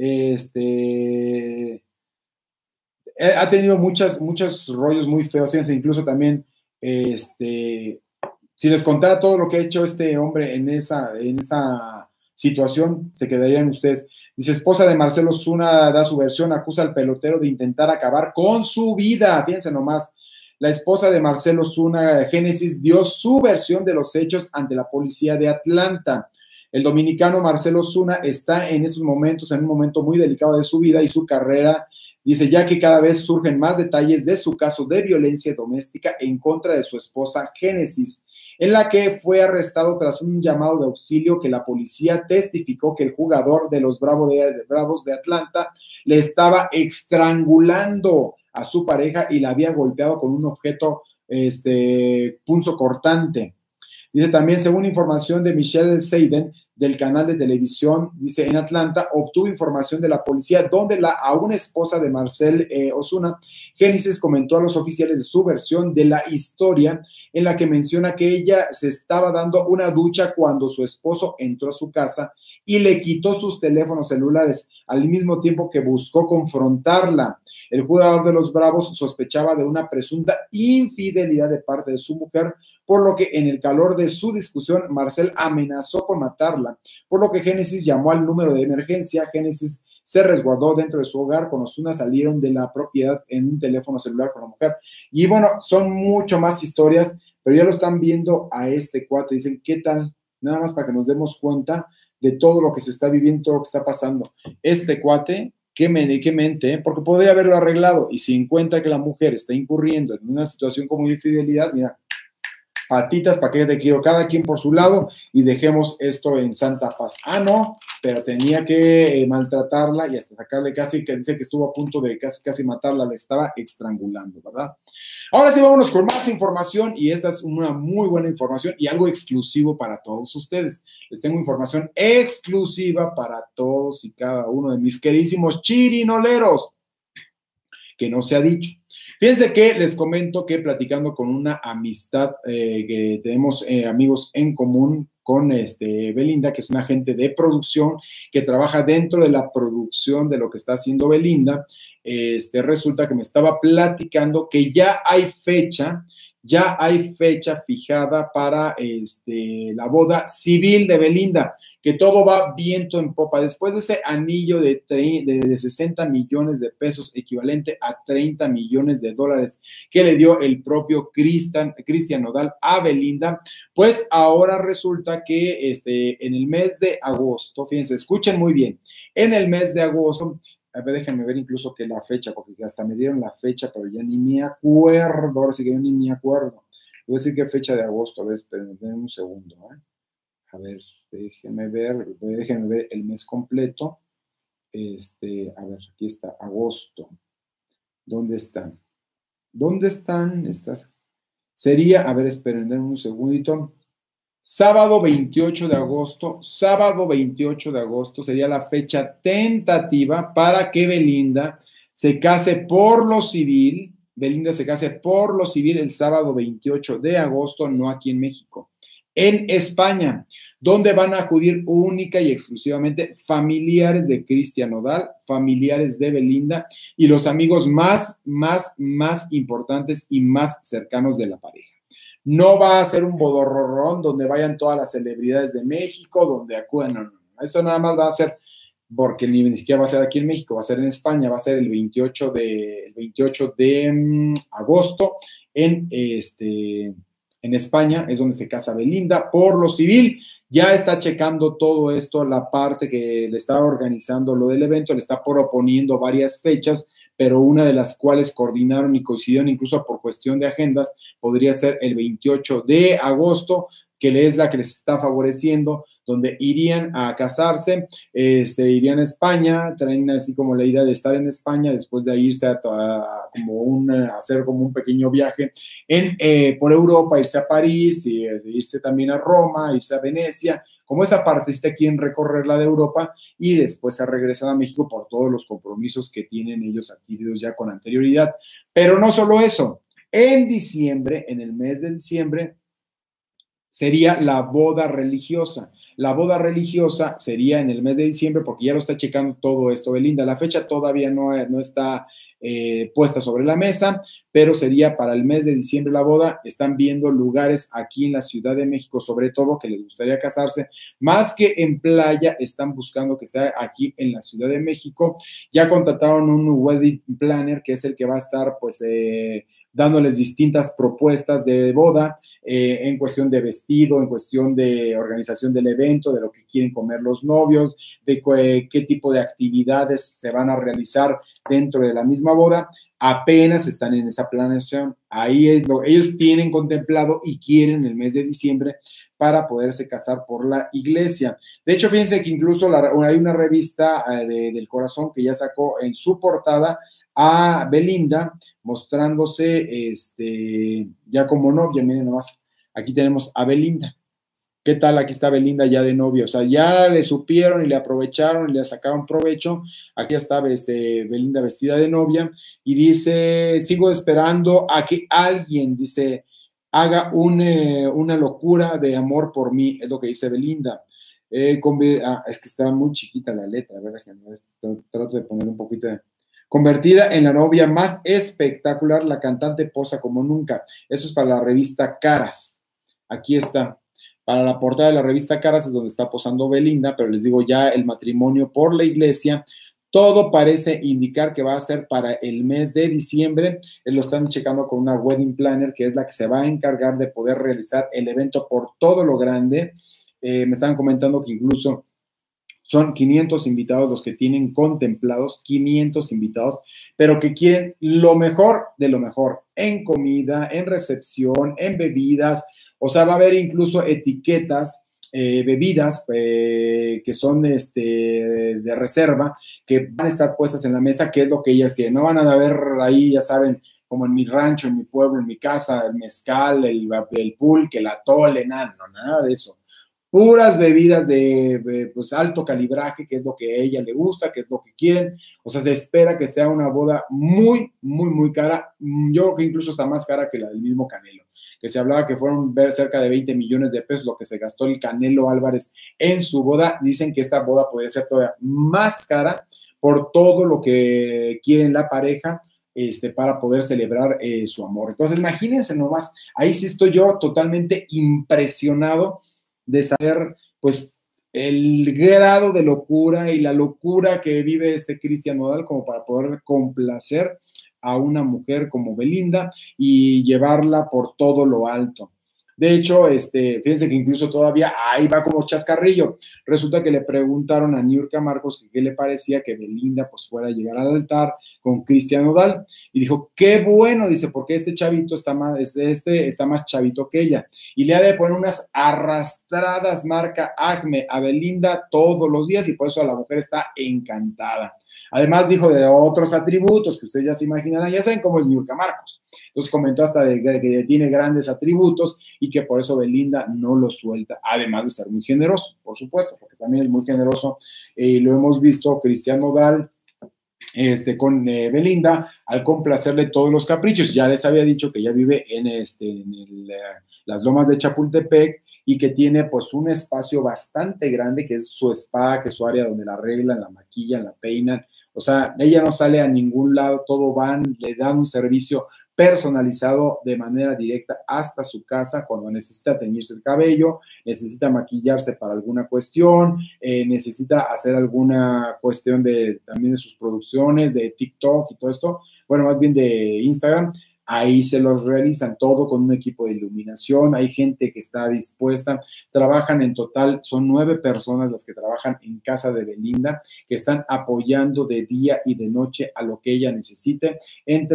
Ha tenido muchos rollos muy feos, fíjense, incluso también si les contara todo lo que ha hecho este hombre en esa situación, se quedarían ustedes. Dice: esposa de Marcell Ozuna da su versión, acusa al pelotero de intentar acabar con su vida. Fíjense nomás, la esposa de Marcell Ozuna, Génesis, dio su versión de los hechos ante la policía de Atlanta. El dominicano Marcell Ozuna está en estos momentos en un momento muy delicado de su vida y su carrera. Dice, ya que cada vez surgen más detalles de su caso de violencia doméstica en contra de su esposa Génesis, en la que fue arrestado tras un llamado de auxilio que la policía testificó que el jugador de los Bravos de Atlanta le estaba estrangulando a su pareja y la había golpeado con un objeto punzocortante. Dice también, según información de Michelle Seiden, del canal de televisión, dice, en Atlanta obtuvo información de la policía donde a una esposa de Marcell Ozuna, Génesis, comentó a los oficiales de su versión de la historia, en la que menciona que ella se estaba dando una ducha cuando su esposo entró a su casa y le quitó sus teléfonos celulares, al mismo tiempo que buscó confrontarla. El jugador de los Bravos sospechaba de una presunta infidelidad de parte de su mujer, por lo que en el calor de su discusión, Marcell amenazó con matarla, por lo que Génesis llamó al número de emergencia. Génesis se resguardó dentro de su hogar cuando Ozuna salieron de la propiedad en un teléfono celular con la mujer. Y bueno, son mucho más historias, pero ya lo están viendo a este cuate. Dicen, ¿qué tal? Nada más para que nos demos cuenta de todo lo que se está viviendo, todo lo que está pasando. Este cuate, qué mente, porque podría haberlo arreglado. Y si encuentra que la mujer está incurriendo en una situación como infidelidad, mira, patitas, ¿para qué te quiero? Cada quien por su lado y dejemos esto en santa paz. Ah, no, pero tenía que maltratarla y hasta sacarle casi, que dice que estuvo a punto de casi matarla, le estaba estrangulando, ¿verdad? Ahora sí, vámonos con más información y esta es una muy buena información y algo exclusivo para todos ustedes. Les tengo información exclusiva para todos y cada uno de mis queridísimos chirinoleros que no se ha dicho. Fíjense que les comento que platicando con una amistad que tenemos amigos en común con Belinda, que es una agente de producción que trabaja dentro de la producción de lo que está haciendo Belinda, resulta que me estaba platicando que ya hay fecha fijada para la boda civil de Belinda, que todo va viento en popa. Después de ese anillo de 60 millones de pesos, equivalente a 30 millones de dólares, que le dio el propio Cristian Nodal a Belinda, pues ahora resulta que en el mes de agosto, fíjense, escuchen muy bien, en el mes de agosto, a ver, déjenme ver incluso que la fecha, porque hasta me dieron la fecha, pero ya ni me acuerdo, ahora sí que yo ni me acuerdo. Voy a decir qué fecha de agosto, a ver, espérenme un segundo, A ver, déjenme ver el mes completo. A ver, aquí está, agosto. ¿Dónde están? ¿Dónde están estas? Sería, a ver, espérenme un segundito. Sábado 28 de agosto sería la fecha tentativa para que Belinda se case por lo civil. Belinda se case por lo civil el sábado 28 de agosto, no aquí en México, en España, donde van a acudir única y exclusivamente familiares de Cristian Nodal, familiares de Belinda y los amigos más importantes y más cercanos de la pareja. No va a ser un bodorrorón donde vayan todas las celebridades de México, donde acudan, no. Esto nada más va a ser, porque ni siquiera va a ser aquí en México, va a ser en España, va a ser el 28 de agosto en España, es donde se casa Belinda por lo civil. Ya está checando todo esto, la parte que le está organizando lo del evento, le está proponiendo varias fechas, pero una de las cuales coordinaron y coincidieron incluso por cuestión de agendas, podría ser el 28 de agosto, que es la que les está favoreciendo, donde irían a casarse, irían a España, traen así como la idea de estar en España, después de irse hacer como un pequeño viaje por Europa, irse a París, irse también a Roma, irse a Venecia, como esa partecita quieren recorrerla de Europa y después se regresan a México por todos los compromisos que tienen ellos adquiridos ya con anterioridad. Pero no solo eso, en diciembre, en el mes de diciembre, sería la boda religiosa. La boda religiosa sería en el mes de diciembre porque ya lo está checando todo esto Belinda. La fecha todavía no está puesta sobre la mesa, pero sería para el mes de diciembre la boda. Están viendo lugares aquí en la Ciudad de México, sobre todo, que les gustaría casarse, más que en playa, están buscando que sea aquí en la Ciudad de México. Ya contrataron un wedding planner, que es el que va a estar, pues, dándoles distintas propuestas de boda, en cuestión de vestido, en cuestión de organización del evento, de lo que quieren comer los novios, de qué tipo de actividades se van a realizar dentro de la misma boda. Apenas están en esa planeación. Ahí es lo ellos tienen contemplado y quieren el mes de diciembre para poderse casar por la iglesia. De hecho, fíjense que incluso hay una revista del Corazón que ya sacó en su portada a Belinda mostrándose ya como novia. Miren nomás, aquí tenemos a Belinda. ¿Qué tal? Aquí está Belinda ya de novia. O sea, ya le supieron y le aprovecharon y le sacaron provecho. Aquí está Belinda vestida de novia y dice, sigo esperando a que alguien, dice, haga una locura de amor por mí, es lo que dice Belinda. Es que está muy chiquita la letra, a ver, trato de poner un poquito de... Convertida en la novia más espectacular, la cantante posa como nunca. Eso es para la revista Caras. Aquí está. Para la portada de la revista Caras es donde está posando Belinda, pero les digo ya el matrimonio por la iglesia. Todo parece indicar que va a ser para el mes de diciembre. Lo están checando con una wedding planner, que es la que se va a encargar de poder realizar el evento por todo lo grande. Me estaban comentando que incluso Son 500 invitados los que tienen contemplados, 500 invitados, pero que quieren lo mejor de lo mejor en comida, en recepción, en bebidas. O sea, va a haber incluso etiquetas, bebidas que son de reserva, que van a estar puestas en la mesa, que es lo que ellas quieren. No van a haber ahí, ya saben, como en mi rancho, en mi pueblo, en mi casa, el mezcal, el pulque, el atole, nada de eso. Puras bebidas de pues, alto calibraje, que es lo que a ella le gusta, que es lo que quieren. O sea, se espera que sea una boda muy, muy, muy cara. Yo creo que incluso está más cara que la del mismo Canelo, que se hablaba que fueron cerca de 20 millones de pesos lo que se gastó el Canelo Álvarez en su boda. Dicen que esta boda podría ser todavía más cara por todo lo que quieren la pareja, para poder celebrar su amor. Entonces, imagínense nomás, ahí sí estoy yo totalmente impresionado de saber, pues, el grado de locura y la locura que vive Cristian Nodal como para poder complacer a una mujer como Belinda y llevarla por todo lo alto. De hecho, fíjense que incluso todavía ahí va como chascarrillo. Resulta que le preguntaron a Niurka Marcos que qué le parecía que Belinda pues fuera a llegar al altar con Cristian Nodal y dijo, qué bueno, dice, porque este chavito está más chavito que ella y le ha de poner unas arrastradas marca Acme a Belinda todos los días y por eso la mujer está encantada. Además dijo de otros atributos que ustedes ya se imaginarán, ya saben cómo es Niurka Marcos. Entonces comentó hasta de que tiene grandes atributos y que por eso Belinda no lo suelta, además de ser muy generoso, por supuesto, porque también es muy generoso. Lo hemos visto Cristian Nodal con Belinda al complacerle todos los caprichos. Ya les había dicho que ella vive en las Lomas de Chapultepec y que tiene pues un espacio bastante grande que es su spa, que es su área donde la arreglan, la maquillan, la peinan. O sea, ella no sale a ningún lado, todo van, le dan un servicio personalizado de manera directa hasta su casa cuando necesita teñirse el cabello, necesita maquillarse para alguna cuestión, necesita hacer alguna cuestión también de sus producciones, de TikTok y todo esto, bueno, más bien de Instagram. Ahí se los realizan todo con un equipo de iluminación, hay gente que está dispuesta, trabajan en total, son 9 personas las que trabajan en casa de Belinda, que están apoyando de día y de noche a lo que ella necesite, entre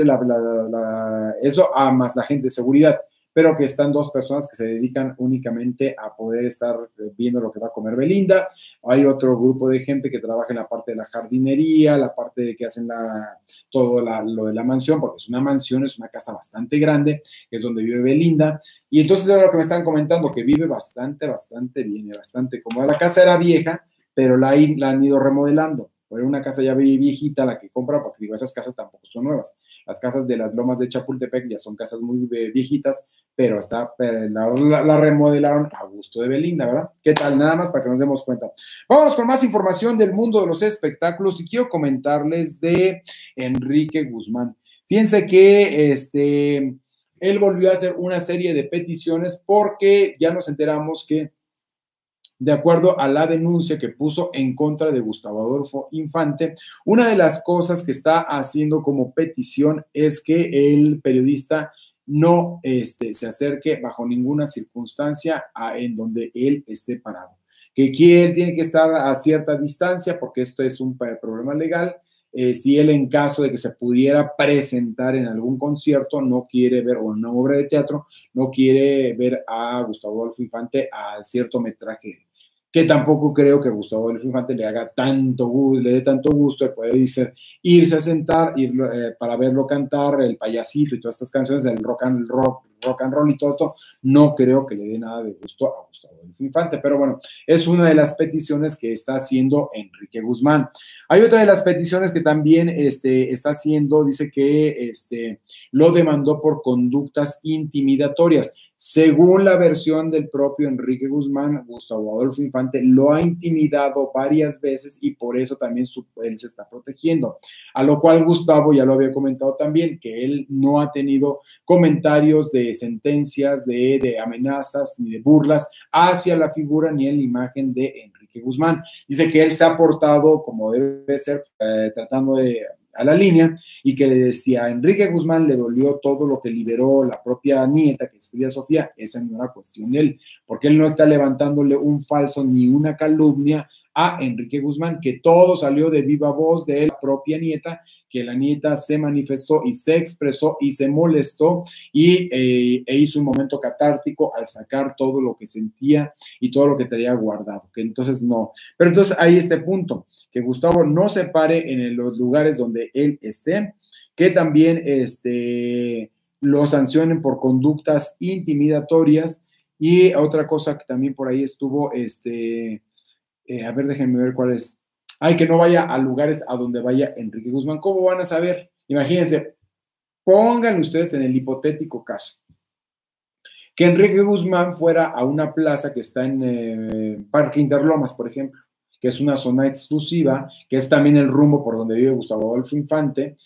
eso más la gente de seguridad, pero que están 2 personas que se dedican únicamente a poder estar viendo lo que va a comer Belinda. Hay otro grupo de gente que trabaja en la parte de la jardinería, la parte de que hacen todo lo de la mansión, porque es una mansión, es una casa bastante grande, que es donde vive Belinda. Y entonces era lo que me están comentando, que vive bastante bien, bastante cómoda. La casa era vieja, pero la han ido remodelando. Era una casa ya viejita la que compra, porque digo, esas casas tampoco son nuevas. Las casas de las Lomas de Chapultepec ya son casas muy viejitas, pero la remodelaron a gusto de Belinda, ¿verdad? ¿Qué tal? Nada más para que nos demos cuenta. Vámonos con más información del mundo de los espectáculos y quiero comentarles de Enrique Guzmán. Fíjense que él volvió a hacer una serie de peticiones porque ya nos enteramos que de acuerdo a la denuncia que puso en contra de Gustavo Adolfo Infante, una de las cosas que está haciendo como petición es que el periodista no se acerque bajo ninguna circunstancia en donde él esté parado. Que tiene que estar a cierta distancia porque esto es un problema legal. Si él en caso de que se pudiera presentar en algún concierto, no quiere ver, o en una obra de teatro, no quiere ver a Gustavo Adolfo Infante a cierto metraje, que tampoco creo que Gustavo Adolfo Infante le dé tanto gusto de poder irse a sentar para verlo cantar, el payasito y todas estas canciones del rock and roll y todo esto, no creo que le dé nada de gusto a Gustavo Adolfo Infante, pero bueno, es una de las peticiones que está haciendo Enrique Guzmán. Hay otra de las peticiones que también está haciendo, dice que lo demandó por conductas intimidatorias. Según la versión del propio Enrique Guzmán, Gustavo Adolfo Infante lo ha intimidado varias veces y por eso también él se está protegiendo. A lo cual Gustavo ya lo había comentado también, que él no ha tenido comentarios de sentencias, de amenazas ni de burlas hacia la figura ni en la imagen de Enrique Guzmán. Dice que él se ha portado como debe ser, tratando a la línea, y que le decía a Enrique Guzmán le dolió todo lo que liberó la propia nieta, que es Frida Sofía. Esa no era cuestión de él, porque él no está levantándole un falso ni una calumnia a Enrique Guzmán, que todo salió de viva voz de la propia nieta, que la nieta se manifestó y se expresó y se molestó e hizo un momento catártico al sacar todo lo que sentía y todo lo que tenía guardado, que entonces no. Pero entonces hay este punto, que Gustavo no se pare en los lugares donde él esté, que también lo sancionen por conductas intimidatorias. Y otra cosa que también por ahí estuvo, a ver, déjenme ver cuál es. Ay, que no vaya a lugares a donde vaya Enrique Guzmán. ¿Cómo van a saber? Imagínense, pónganle ustedes en el hipotético caso que Enrique Guzmán fuera a una plaza que está en Parque Interlomas, por ejemplo, que es una zona exclusiva, que es también el rumbo por donde vive Gustavo Adolfo Infante.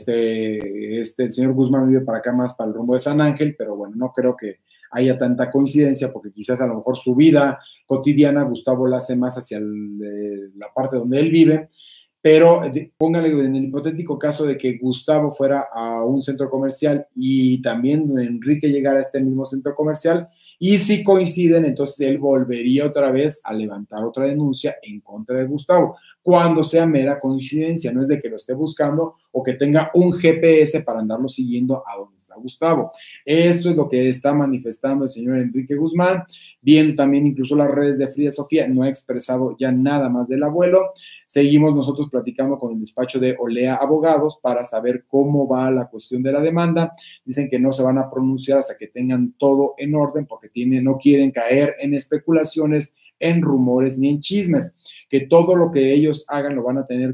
El señor Guzmán vive para acá más para el rumbo de San Ángel, pero bueno, no creo que haya tanta coincidencia, porque quizás a lo mejor su vida cotidiana Gustavo la hace más hacia la parte donde él vive, pero póngale en el hipotético caso de que Gustavo fuera a un centro comercial y también Enrique llegara a este mismo centro comercial, y si coinciden, entonces él volvería otra vez a levantar otra denuncia en contra de Gustavo, cuando sea mera coincidencia, no es de que lo esté buscando o que tenga un GPS para andarlo siguiendo a donde está Gustavo. Esto es lo que está manifestando el señor Enrique Guzmán, viendo también incluso las redes de Frida Sofía. No ha expresado ya nada más del abuelo. Seguimos nosotros platicando con el despacho de Olea Abogados para saber cómo va la cuestión de la demanda. Dicen que no se van a pronunciar hasta que tengan todo en orden, porque no quieren caer en especulaciones, en rumores ni en chismes, que todo lo que ellos hagan lo van a tener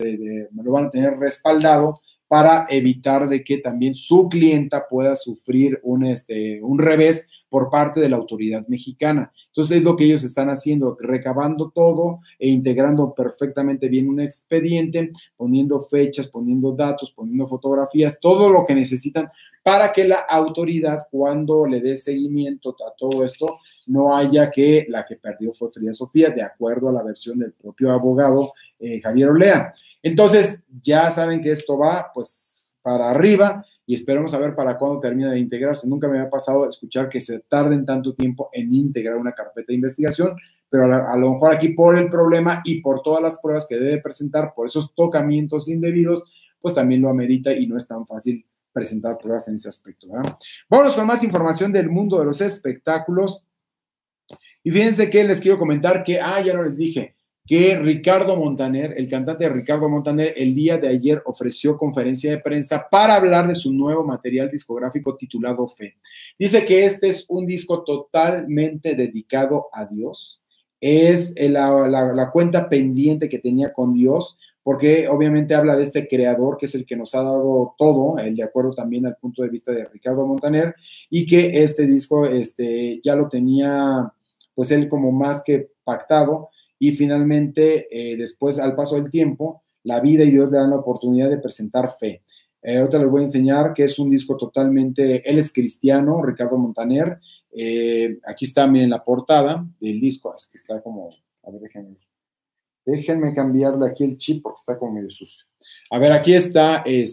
respaldado para evitar de que también su clienta pueda sufrir un revés por parte de la autoridad mexicana. Entonces es lo que ellos están haciendo, recabando todo e integrando perfectamente bien un expediente, poniendo fechas, poniendo datos, poniendo fotografías, todo lo que necesitan para que la autoridad, cuando le dé seguimiento a todo esto, no haya que la que perdió fue Frida Sofía, de acuerdo a la versión del propio abogado Javier Olea. Entonces, ya saben que esto va pues para arriba y esperemos a ver para cuándo termina de integrarse. Nunca me había pasado escuchar que se tarden tanto tiempo en integrar una carpeta de investigación, pero a lo mejor aquí por el problema y por todas las pruebas que debe presentar, por esos tocamientos indebidos, pues también lo amerita y no es tan fácil presentar pruebas en ese aspecto, ¿verdad? Vámonos con más información del mundo de los espectáculos. Y fíjense que les quiero comentar que, ya no les dije, que Ricardo Montaner, el cantante Ricardo Montaner, el día de ayer ofreció conferencia de prensa para hablar de su nuevo material discográfico titulado Fe. Dice que este es un disco totalmente dedicado a Dios. Es la cuenta pendiente que tenía con Dios, porque obviamente habla de este creador que es el que nos ha dado todo, el de acuerdo también al punto de vista de Ricardo Montaner, y que este disco ya lo tenía pues él como más que pactado, y finalmente después al paso del tiempo la vida y Dios le dan la oportunidad de presentar Fe. Ahorita les voy a enseñar que es un disco totalmente, él es cristiano, Ricardo Montaner. Aquí está, miren la portada del disco, es que está como, a ver, déjenme cambiarle aquí el chip porque está como medio sucio. A ver, aquí está, ahí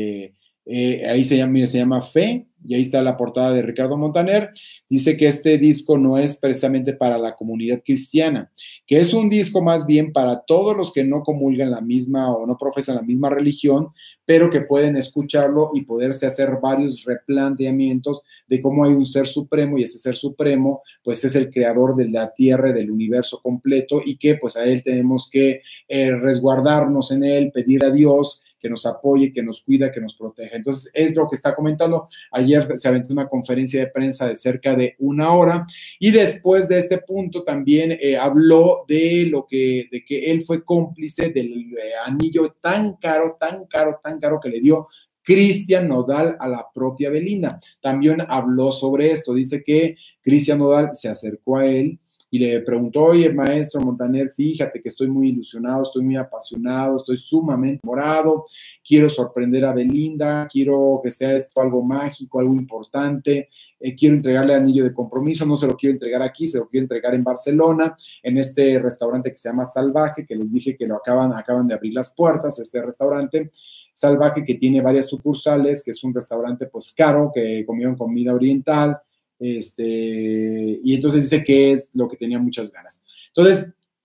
se llama Fe, y ahí está la portada de Ricardo Montaner. Dice que este disco no es precisamente para la comunidad cristiana, que es un disco más bien para todos los que no comulgan la misma o no profesan la misma religión, pero que pueden escucharlo y poderse hacer varios replanteamientos de cómo hay un ser supremo, y ese ser supremo pues es el creador de la tierra, del universo completo, y que pues a él tenemos que resguardarnos en él, pedir a Dios que nos apoye, que nos cuida, que nos proteja. Entonces, es lo que está comentando. Ayer se aventó una conferencia de prensa de cerca de 1 hora, y después de este punto también habló de que él fue cómplice del anillo tan caro que le dio Cristian Nodal a la propia Belinda. También habló sobre esto. Dice que Cristian Nodal se acercó a él y le preguntó: oye, maestro Montaner, fíjate que estoy muy ilusionado, estoy muy apasionado, estoy sumamente enamorado, quiero sorprender a Belinda, quiero que sea esto algo mágico, algo importante, quiero entregarle anillo de compromiso, no se lo quiero entregar aquí, se lo quiero entregar en Barcelona, en este restaurante que se llama Salvaje, que les dije que lo acaban de abrir las puertas, este restaurante Salvaje, que tiene varias sucursales, que es un restaurante pues caro, que comieron comida oriental, y entonces dice que es lo que tenía muchas ganas. Entonces,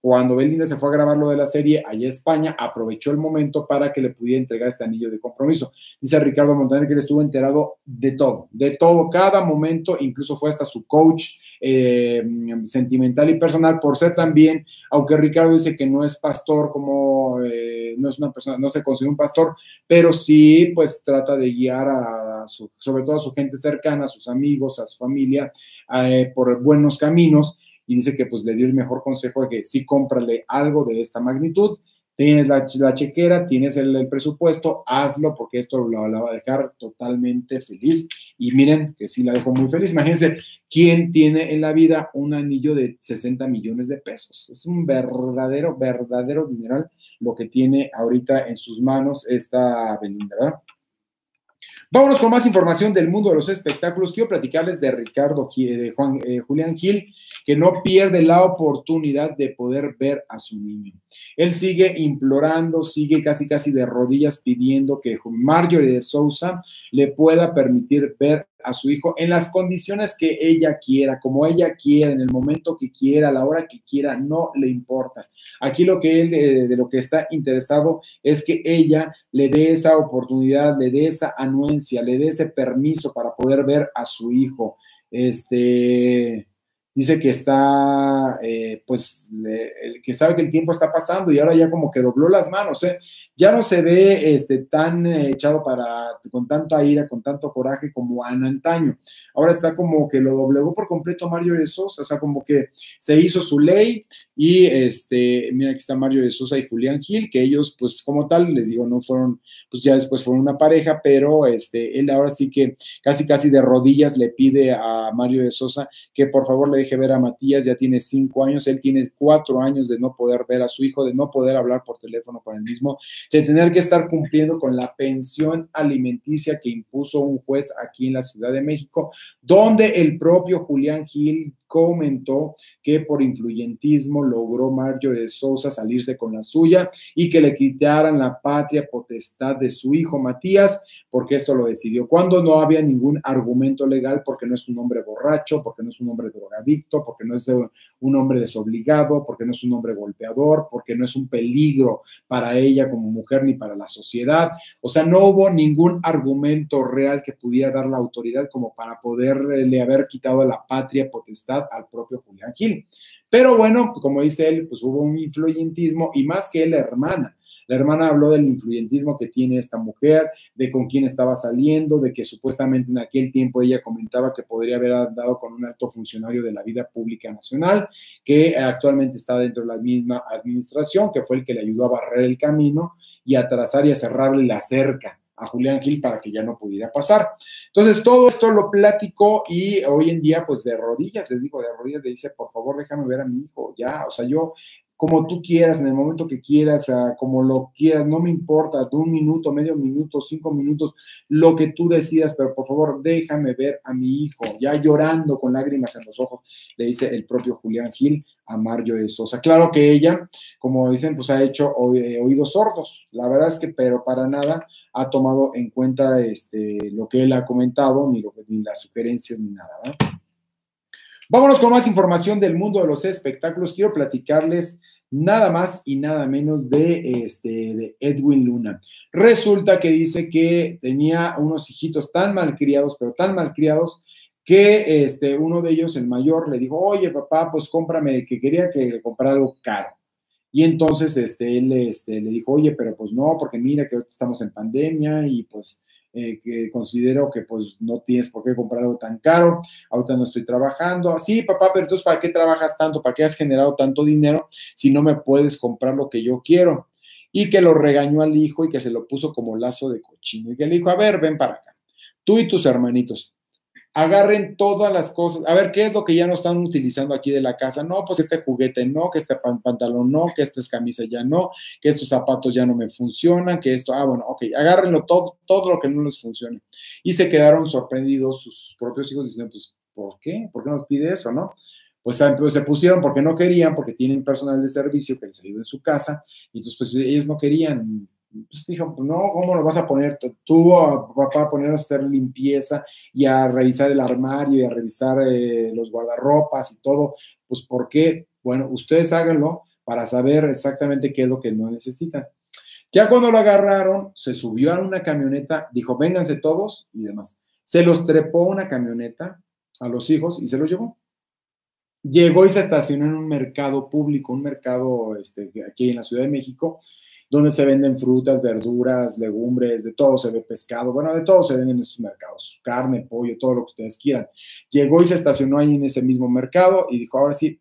cuando Belinda se fue a grabar lo de la serie allá a España, aprovechó el momento para que le pudiera entregar este anillo de compromiso. Dice Ricardo Montaner que él estuvo enterado de todo, cada momento, incluso fue hasta su coach sentimental y personal, por ser también, aunque Ricardo dice que no es pastor, como no es una persona, no se considera un pastor, pero sí, pues trata de guiar sobre todo a su gente cercana, a sus amigos, a su familia, por buenos caminos, y dice que pues le dio el mejor consejo de que sí, cómprale algo de esta magnitud, tienes la chequera, tienes el presupuesto, hazlo porque esto la va a dejar totalmente feliz. Y miren que sí la dejó muy feliz. Imagínense, ¿quién tiene en la vida un anillo de 60 millones de pesos? Es un verdadero dineral lo que tiene ahorita en sus manos esta Belinda, ¿verdad? Vámonos con más información del mundo de los espectáculos. Quiero platicarles de Julián Gil, que no pierde la oportunidad de poder ver a su niño. Él sigue implorando, sigue casi de rodillas pidiendo que Marjorie de Sousa le pueda permitir ver a su hijo en las condiciones que ella quiera, como ella quiera, en el momento que quiera, a la hora que quiera, no le importa. Aquí lo que él de lo que está interesado es que ella le dé esa oportunidad, le dé esa anuencia, le dé ese permiso para poder ver a su hijo. Dice que está, que sabe que el tiempo está pasando y ahora ya como que dobló las manos, ya no se ve tan echado con tanta ira, con tanto coraje como en antaño. Ahora está como que lo doblegó por completo Mario de Sosa, o sea, como que se hizo su ley y mira, aquí está Mario de Sosa y Julián Gil, que ellos, pues como tal, les digo, no fueron, pues ya después fueron una pareja, pero él ahora sí que casi de rodillas le pide a Mario de Sosa que por favor le deje ver a Matías. Ya tiene 5 años, él tiene 4 años de no poder ver a su hijo, de no poder hablar por teléfono con el mismo, de tener que estar cumpliendo con la pensión alimenticia que impuso un juez aquí en la Ciudad de México, donde el propio Julián Gil comentó que por influyentismo logró Mario de Sousa salirse con la suya y que le quitaran la patria potestad de su hijo Matías, porque esto lo decidió cuando no había ningún argumento legal, porque no es un hombre borracho, porque no es un hombre drogadicto, porque no es un hombre desobligado, porque no es un hombre golpeador, porque no es un peligro para ella como mujer ni para la sociedad. O sea, no hubo ningún argumento real que pudiera dar la autoridad como para poderle haber quitado la patria potestad al propio Julián Gil. Pero bueno, como dice él, pues hubo un influyentismo y más que él, la hermana. La hermana habló del influyentismo que tiene esta mujer, de con quién estaba saliendo, de que supuestamente en aquel tiempo ella comentaba que podría haber andado con un alto funcionario de la vida pública nacional, que actualmente está dentro de la misma administración, que fue el que le ayudó a barrer el camino y a trazar y a cerrarle la cerca a Julián Gil para que ya no pudiera pasar. Entonces, todo esto lo platico y hoy en día, pues de rodillas, les digo, de rodillas le dice, por favor, déjame ver a mi hijo, ya, o sea, yo como tú quieras, en el momento que quieras, como lo quieras, no me importa, de 1 minuto, medio minuto, 5 minutos, lo que tú decidas, pero por favor déjame ver a mi hijo, ya llorando con lágrimas en los ojos, le dice el propio Julián Gil a Mario de Sosa. Claro que ella, como dicen, pues ha hecho oídos sordos, la verdad es que, pero para nada ha tomado en cuenta lo que él ha comentado, ni las sugerencias, ni nada, ¿no? Vámonos con más información del mundo de los espectáculos. Quiero platicarles nada más y nada menos de Edwin Luna. Resulta que dice que tenía unos hijitos tan malcriados, pero tan malcriados, que uno de ellos, el mayor, le dijo, oye, papá, pues cómprame, que quería que le comprara algo caro. Y entonces él le dijo, oye, pero pues no, porque mira que ahorita estamos en pandemia y pues que considero que pues no tienes por qué comprar algo tan caro, ahorita no estoy trabajando. Sí, papá, pero entonces ¿para qué trabajas tanto? ¿Para qué has generado tanto dinero si no me puedes comprar lo que yo quiero? Y que lo regañó al hijo y que se lo puso como lazo de cochino y que le dijo, a ver, ven para acá, tú y tus hermanitos, agarren todas las cosas, a ver, ¿qué es lo que ya no están utilizando aquí de la casa? No, pues este juguete no, que este pantalón no, que esta camisa ya no, que estos zapatos ya no me funcionan, que esto, bueno, ok, agárrenlo todo lo que no les funcione. Y se quedaron sorprendidos sus propios hijos diciendo, pues, ¿por qué? ¿Por qué nos pide eso, no? Pues se pusieron porque no querían, porque tienen personal de servicio que les ayuda en su casa, y entonces pues ellos no querían. Pues dijo, pues no, ¿cómo lo vas a poner? Tú, papá, a poner a hacer limpieza y a revisar el armario y a revisar los guardarropas y todo, pues ¿por qué? Bueno, ustedes háganlo, para saber exactamente qué es lo que no necesitan. Ya cuando lo agarraron, se subió a una camioneta, dijo, vénganse todos y demás. Se los trepó una camioneta a los hijos y se los llevó. Llegó y se estacionó en un mercado público, un mercado aquí en la Ciudad de México, donde se venden frutas, verduras, legumbres, de todo se ve pescado, bueno, de todo se venden en esos mercados, carne, pollo, todo lo que ustedes quieran. Llegó y se estacionó ahí en ese mismo mercado y dijo, ahora sí,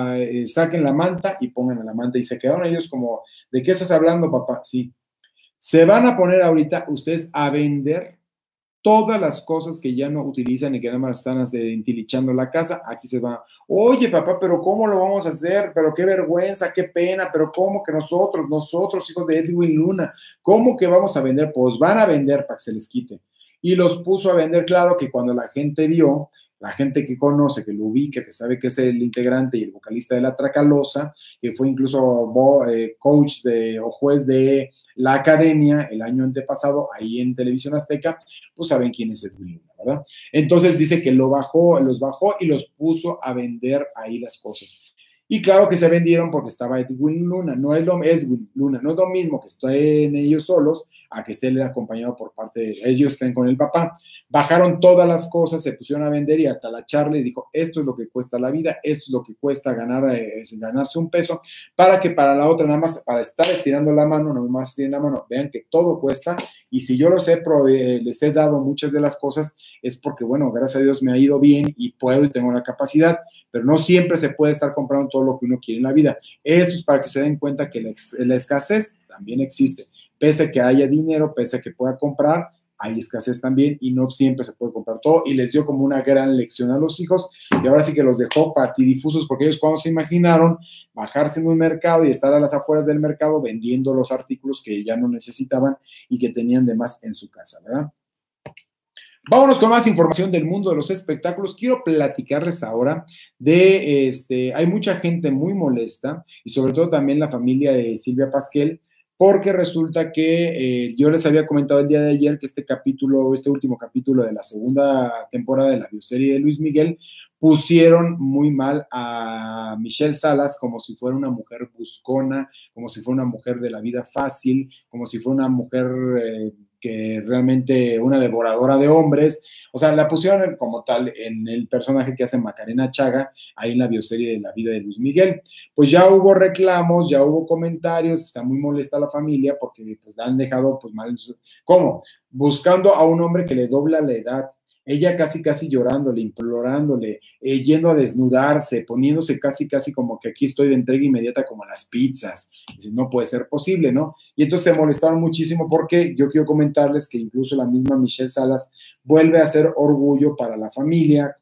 saquen la manta y pongan la manta. Y se quedaron ellos como, ¿de qué estás hablando, papá? Sí. Se van a poner ahorita ustedes a vender todas las cosas que ya no utilizan y que nada más están entilichando la casa, aquí se va. Oye, papá, pero ¿cómo lo vamos a hacer? Pero qué vergüenza, qué pena, pero ¿cómo que nosotros, hijos de Edwin Luna, cómo que vamos a vender? Pues van a vender para que se les quite. Y los puso a vender, claro que cuando la gente vio, la gente que conoce, que lo ubica, que sabe que es el integrante y el vocalista de La Tracalosa, que fue incluso coach o juez de la academia el año antepasado, ahí en Televisión Azteca, pues saben quién es Edwin Luna, ¿verdad? Entonces dice que los bajó y los puso a vender ahí las cosas. Y claro que se vendieron porque estaba Edwin Luna, Edwin Luna, no es lo mismo que estén ellos solos a que estén acompañado por parte de ellos, estén con el papá. Bajaron todas las cosas, se pusieron a vender y a talacharle y dijo, esto es lo que cuesta la vida, esto es lo que cuesta ganarse un peso, para que para la otra, nada más para estar estirando la mano, no más estiren la mano, vean que todo cuesta y si yo les he dado muchas de las cosas es porque, bueno, gracias a Dios me ha ido bien y puedo y tengo la capacidad, pero no siempre se puede estar comprando todo lo que uno quiere en la vida. Esto es para que se den cuenta que la escasez también existe. Pese a que haya dinero, pese a que pueda comprar, hay escasez también y no siempre se puede comprar todo. Y les dio como una gran lección a los hijos y ahora sí que los dejó patidifusos porque ellos cuando se imaginaron bajarse en un mercado y estar a las afueras del mercado vendiendo los artículos que ya no necesitaban y que tenían de más en su casa, ¿verdad? Vámonos con más información del mundo de los espectáculos. Quiero platicarles ahora hay mucha gente muy molesta y sobre todo también la familia de Silvia Pasquel, porque resulta que yo les había comentado el día de ayer que este último capítulo de la segunda temporada de la bioserie de Luis Miguel, pusieron muy mal a Michelle Salas como si fuera una mujer buscona, como si fuera una mujer de la vida fácil, como si fuera una mujer que realmente una devoradora de hombres. O sea, la pusieron como tal en el personaje que hace Macarena Chaga, ahí en la bioserie de la vida de Luis Miguel. Pues ya hubo reclamos, ya hubo comentarios, está muy molesta la familia porque pues la han dejado pues mal. ¿Cómo? Buscando a un hombre que le dobla la edad. Ella casi llorándole, implorándole, yendo a desnudarse, poniéndose casi como que aquí estoy de entrega inmediata como las pizzas. Dice, no puede ser posible, ¿no? Y entonces se molestaron muchísimo porque yo quiero comentarles que incluso la misma Michelle Salas vuelve a ser orgullo para la familia,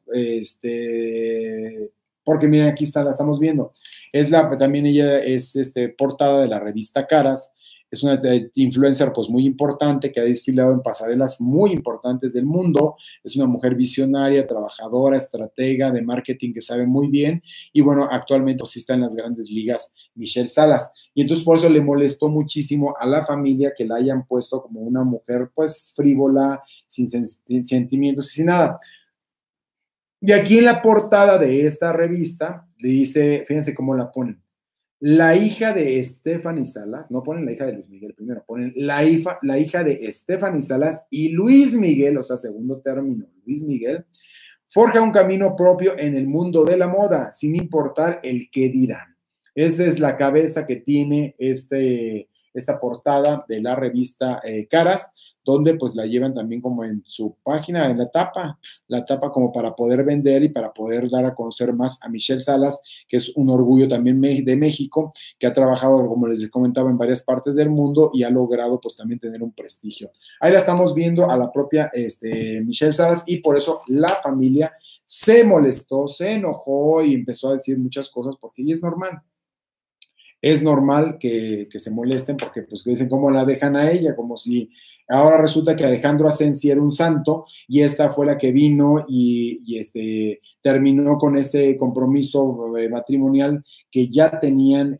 porque miren, aquí la estamos viendo. También ella es portada de la revista Caras. Es una influencer pues muy importante que ha desfilado en pasarelas muy importantes del mundo. Es una mujer visionaria, trabajadora, estratega de marketing que sabe muy bien y bueno, actualmente pues, está en las grandes ligas Michelle Salas. Y entonces por eso le molestó muchísimo a la familia que la hayan puesto como una mujer pues frívola, sin sentimientos y sin nada. Y aquí en la portada de esta revista dice, fíjense cómo la ponen. La hija de Stephanie Salas, no ponen la hija de Luis Miguel primero, ponen la hija de Stephanie Salas y Luis Miguel, o sea, segundo término, Luis Miguel, forja un camino propio en el mundo de la moda, sin importar el qué dirán. Esa es la cabeza que tiene esta portada de la revista Caras, donde pues la llevan también como en su página, en la tapa como para poder vender y para poder dar a conocer más a Michelle Salas, que es un orgullo también de México, que ha trabajado, como les comentaba, en varias partes del mundo y ha logrado pues también tener un prestigio. Ahí la estamos viendo a la propia Michelle Salas y por eso la familia se molestó, se enojó y empezó a decir muchas cosas porque ella es normal. Es normal que se molesten porque pues dicen cómo la dejan a ella, como si ahora resulta que Alejandro Asensi era un santo y esta fue la que vino y terminó con ese compromiso matrimonial que ya tenían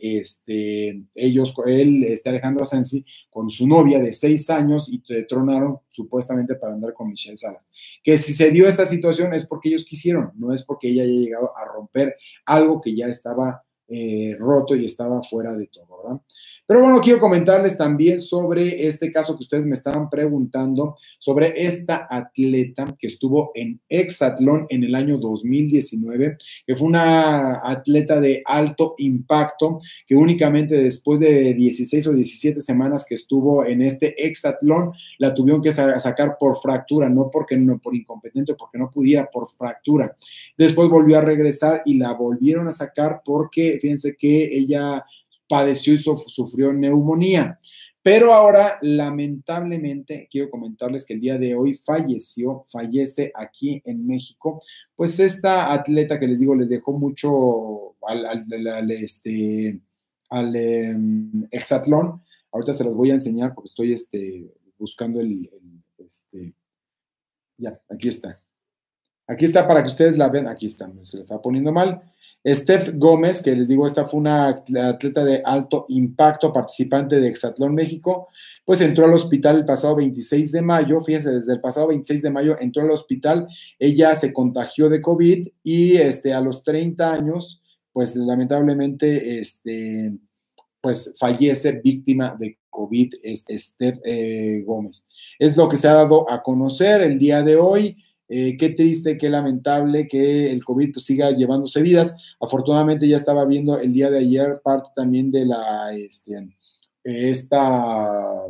Alejandro Asensi con su novia de 6 años y tronaron supuestamente para andar con Michelle Salas. Que si se dio esta situación es porque ellos quisieron, no es porque ella haya llegado a romper algo que ya estaba roto y estaba fuera de todo, ¿verdad? Pero bueno, quiero comentarles también sobre este caso que ustedes me estaban preguntando, sobre esta atleta que estuvo en Hexatlón en el año 2019, que fue una atleta de alto impacto, que únicamente después de 16 o 17 semanas que estuvo en este Hexatlón, la tuvieron que sacar por fractura, no por incompetente, porque no pudiera, por fractura. Después volvió a regresar y la volvieron a sacar porque, fíjense que ella padeció y sufrió neumonía. Pero ahora, lamentablemente, quiero comentarles que el día de hoy fallece aquí en México, pues esta atleta que les digo, les dejó mucho al hexatlón. Ahorita se los voy a enseñar porque estoy buscando ya, aquí está. Aquí está para que ustedes la vean. Aquí está, se lo estaba poniendo mal. Steph Gómez, que les digo, esta fue una atleta de alto impacto, participante de Hexatlón México, pues entró al hospital el pasado 26 de mayo, fíjense, desde el pasado 26 de mayo entró al hospital, ella se contagió de COVID y a los 30 años, pues lamentablemente, pues fallece víctima de COVID, Steph Gómez. Es lo que se ha dado a conocer el día de hoy. Qué triste, qué lamentable que el COVID pues, siga llevándose vidas. Afortunadamente ya estaba viendo el día de ayer parte también de esta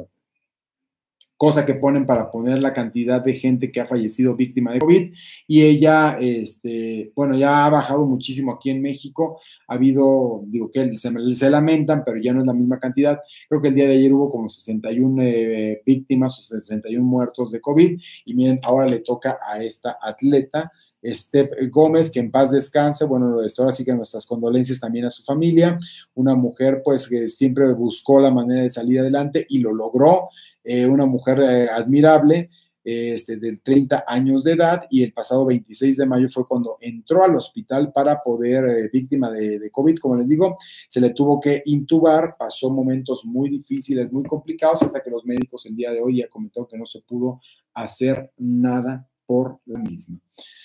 cosa que ponen para poner la cantidad de gente que ha fallecido víctima de COVID, y ella, bueno, ya ha bajado muchísimo aquí en México, ha habido, digo que se lamentan, pero ya no es la misma cantidad. Creo que el día de ayer hubo como 61 víctimas o 61 muertos de COVID, y miren, ahora le toca a esta atleta, Steph Gómez, que en paz descanse. Bueno, ahora sí que nuestras condolencias también a su familia, una mujer pues que siempre buscó la manera de salir adelante y lo logró, una mujer admirable, de 30 años de edad, y el pasado 26 de mayo fue cuando entró al hospital para poder, víctima de COVID, como les digo, se le tuvo que intubar, pasó momentos muy difíciles, muy complicados, hasta que los médicos el día de hoy ya comentaron que no se pudo hacer nada por la misma.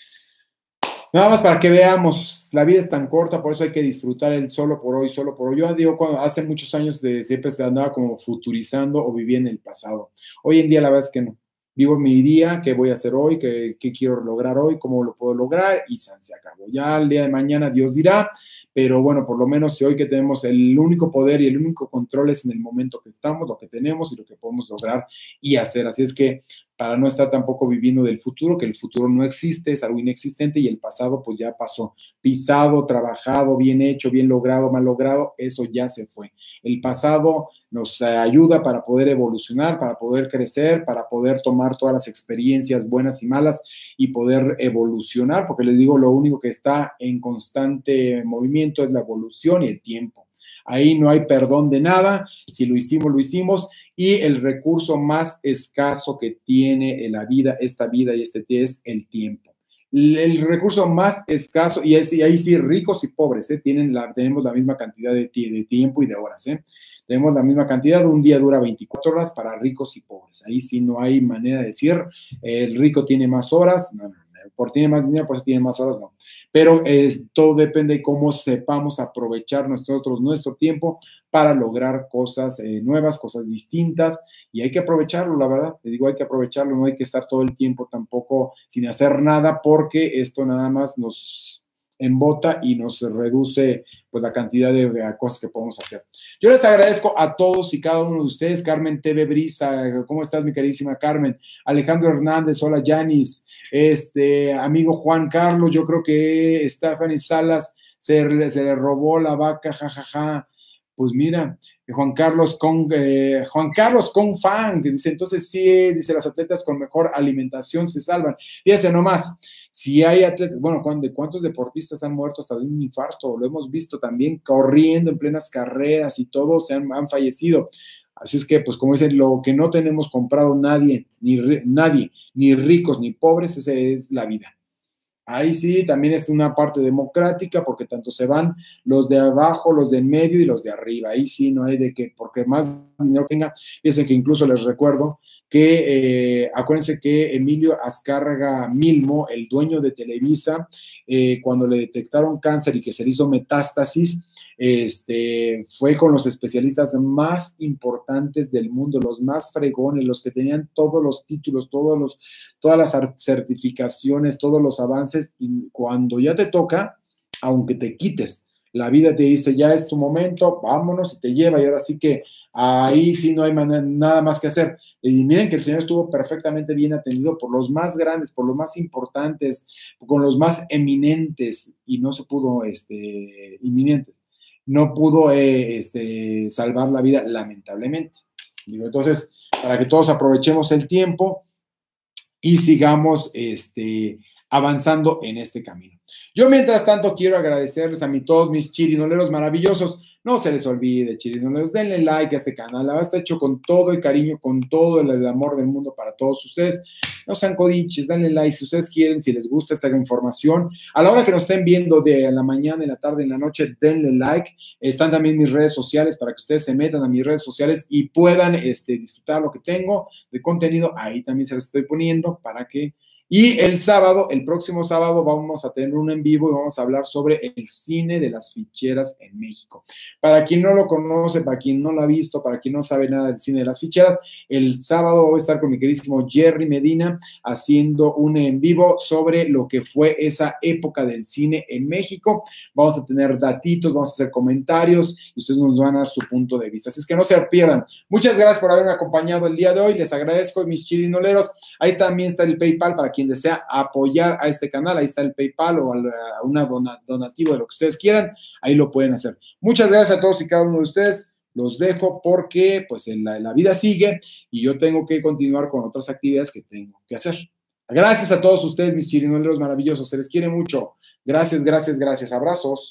Nada más para que veamos, la vida es tan corta, por eso hay que disfrutar el solo por hoy, solo por hoy. Yo digo, hace muchos años siempre andaba como futurizando o vivía en el pasado. Hoy en día la verdad es que no. Vivo mi día, qué voy a hacer hoy, qué quiero lograr hoy, cómo lo puedo lograr, y se acabó. Ya el día de mañana Dios dirá, pero bueno, por lo menos hoy que tenemos el único poder y el único control es en el momento que estamos, lo que tenemos y lo que podemos lograr y hacer. Así es que para no estar tampoco viviendo del futuro, que el futuro no existe, es algo inexistente, y el pasado pues ya pasó, pisado, trabajado, bien hecho, bien logrado, mal logrado, eso ya se fue. El pasado nos ayuda para poder evolucionar, para poder crecer, para poder tomar todas las experiencias buenas y malas y poder evolucionar, porque les digo, lo único que está en constante movimiento es la evolución y el tiempo. Ahí no hay perdón de nada, si lo hicimos, lo hicimos, y el recurso más escaso que tiene la vida, esta vida y es el tiempo. El recurso más escaso, y ahí sí, ricos y pobres, tenemos la misma cantidad de tiempo y de horas, tenemos la misma cantidad, un día dura 24 horas para ricos y pobres, ahí sí no hay manera de decir, el rico tiene más horas, no, por tiene más dinero, por eso tiene más horas, no. Pero todo depende de cómo sepamos aprovechar nosotros nuestro tiempo para lograr cosas nuevas, cosas distintas, y hay que aprovecharlo, la verdad, te digo, hay que aprovecharlo, no hay que estar todo el tiempo tampoco sin hacer nada, porque esto nada más nos embota y nos reduce pues la cantidad de cosas que podemos hacer. Yo les agradezco a todos y cada uno de ustedes. Carmen TV Brisa, ¿cómo estás, mi queridísima Carmen? Alejandro Hernández, hola Yanis, amigo Juan Carlos, yo creo que Stephanie Salas se le robó la vaca, jajaja. Pues mira, Juan Carlos con fan, que dice, entonces sí, dice, las atletas con mejor alimentación se salvan. Fíjense nomás, si hay atletas, bueno, ¿cuántos deportistas han muerto hasta de un infarto? Lo hemos visto también corriendo en plenas carreras y todos han fallecido. Así es que, pues como dicen, lo que no tenemos comprado nadie, ni ricos ni pobres, esa es la vida. Ahí sí, también es una parte democrática, porque tanto se van los de abajo, los de en medio y los de arriba. Ahí sí no hay de qué, porque más dinero que tenga. Fíjense que incluso les recuerdo que acuérdense que Emilio Azcárraga Milmo, el dueño de Televisa, cuando le detectaron cáncer y que se le hizo metástasis, fue con los especialistas más importantes del mundo, los más fregones, los que tenían todos los títulos, todas las certificaciones, todos los avances, y cuando ya te toca, aunque te quites, la vida te dice, ya es tu momento, vámonos, y te lleva, y ahora sí que ahí sí no hay nada más que hacer. Y miren que el señor estuvo perfectamente bien atendido por los más grandes, por los más importantes, con los más eminentes, y no se pudo, inminentes, no pudo salvar la vida, lamentablemente. Entonces, para que todos aprovechemos el tiempo y sigamos avanzando en este camino. Yo, mientras tanto, quiero agradecerles a todos mis chirinoleros maravillosos. No se les olvide, chirinoleros, denle like a este canal. Está hecho con todo el cariño, con todo el amor del mundo para todos ustedes. No sean codiches, denle like si ustedes quieren, si les gusta esta información. A la hora que nos estén viendo de la mañana, en la tarde, en la noche, denle like. Están también mis redes sociales para que ustedes se metan a mis redes sociales y puedan disfrutar lo que tengo de contenido. Ahí también se les estoy poniendo para que... Y el próximo sábado, vamos a tener un en vivo y vamos a hablar sobre el cine de las ficheras en México. Para quien no lo conoce, para quien no lo ha visto, para quien no sabe nada del cine de las ficheras, el sábado voy a estar con mi queridísimo Jerry Medina haciendo un en vivo sobre lo que fue esa época del cine en México. Vamos a tener datitos, vamos a hacer comentarios y ustedes nos van a dar su punto de vista. Así es que no se pierdan. Muchas gracias por haberme acompañado el día de hoy. Les agradezco, mis chirinoleros. Ahí también está el PayPal para quien desea apoyar a este canal. Ahí está el PayPal o una donativo de lo que ustedes quieran. Ahí lo pueden hacer. Muchas gracias a todos y cada uno de ustedes. Los dejo porque pues la vida sigue y yo tengo que continuar con otras actividades que tengo que hacer. Gracias a todos ustedes, mis chirinoleros maravillosos. Se les quiere mucho. Gracias, gracias, gracias. Abrazos.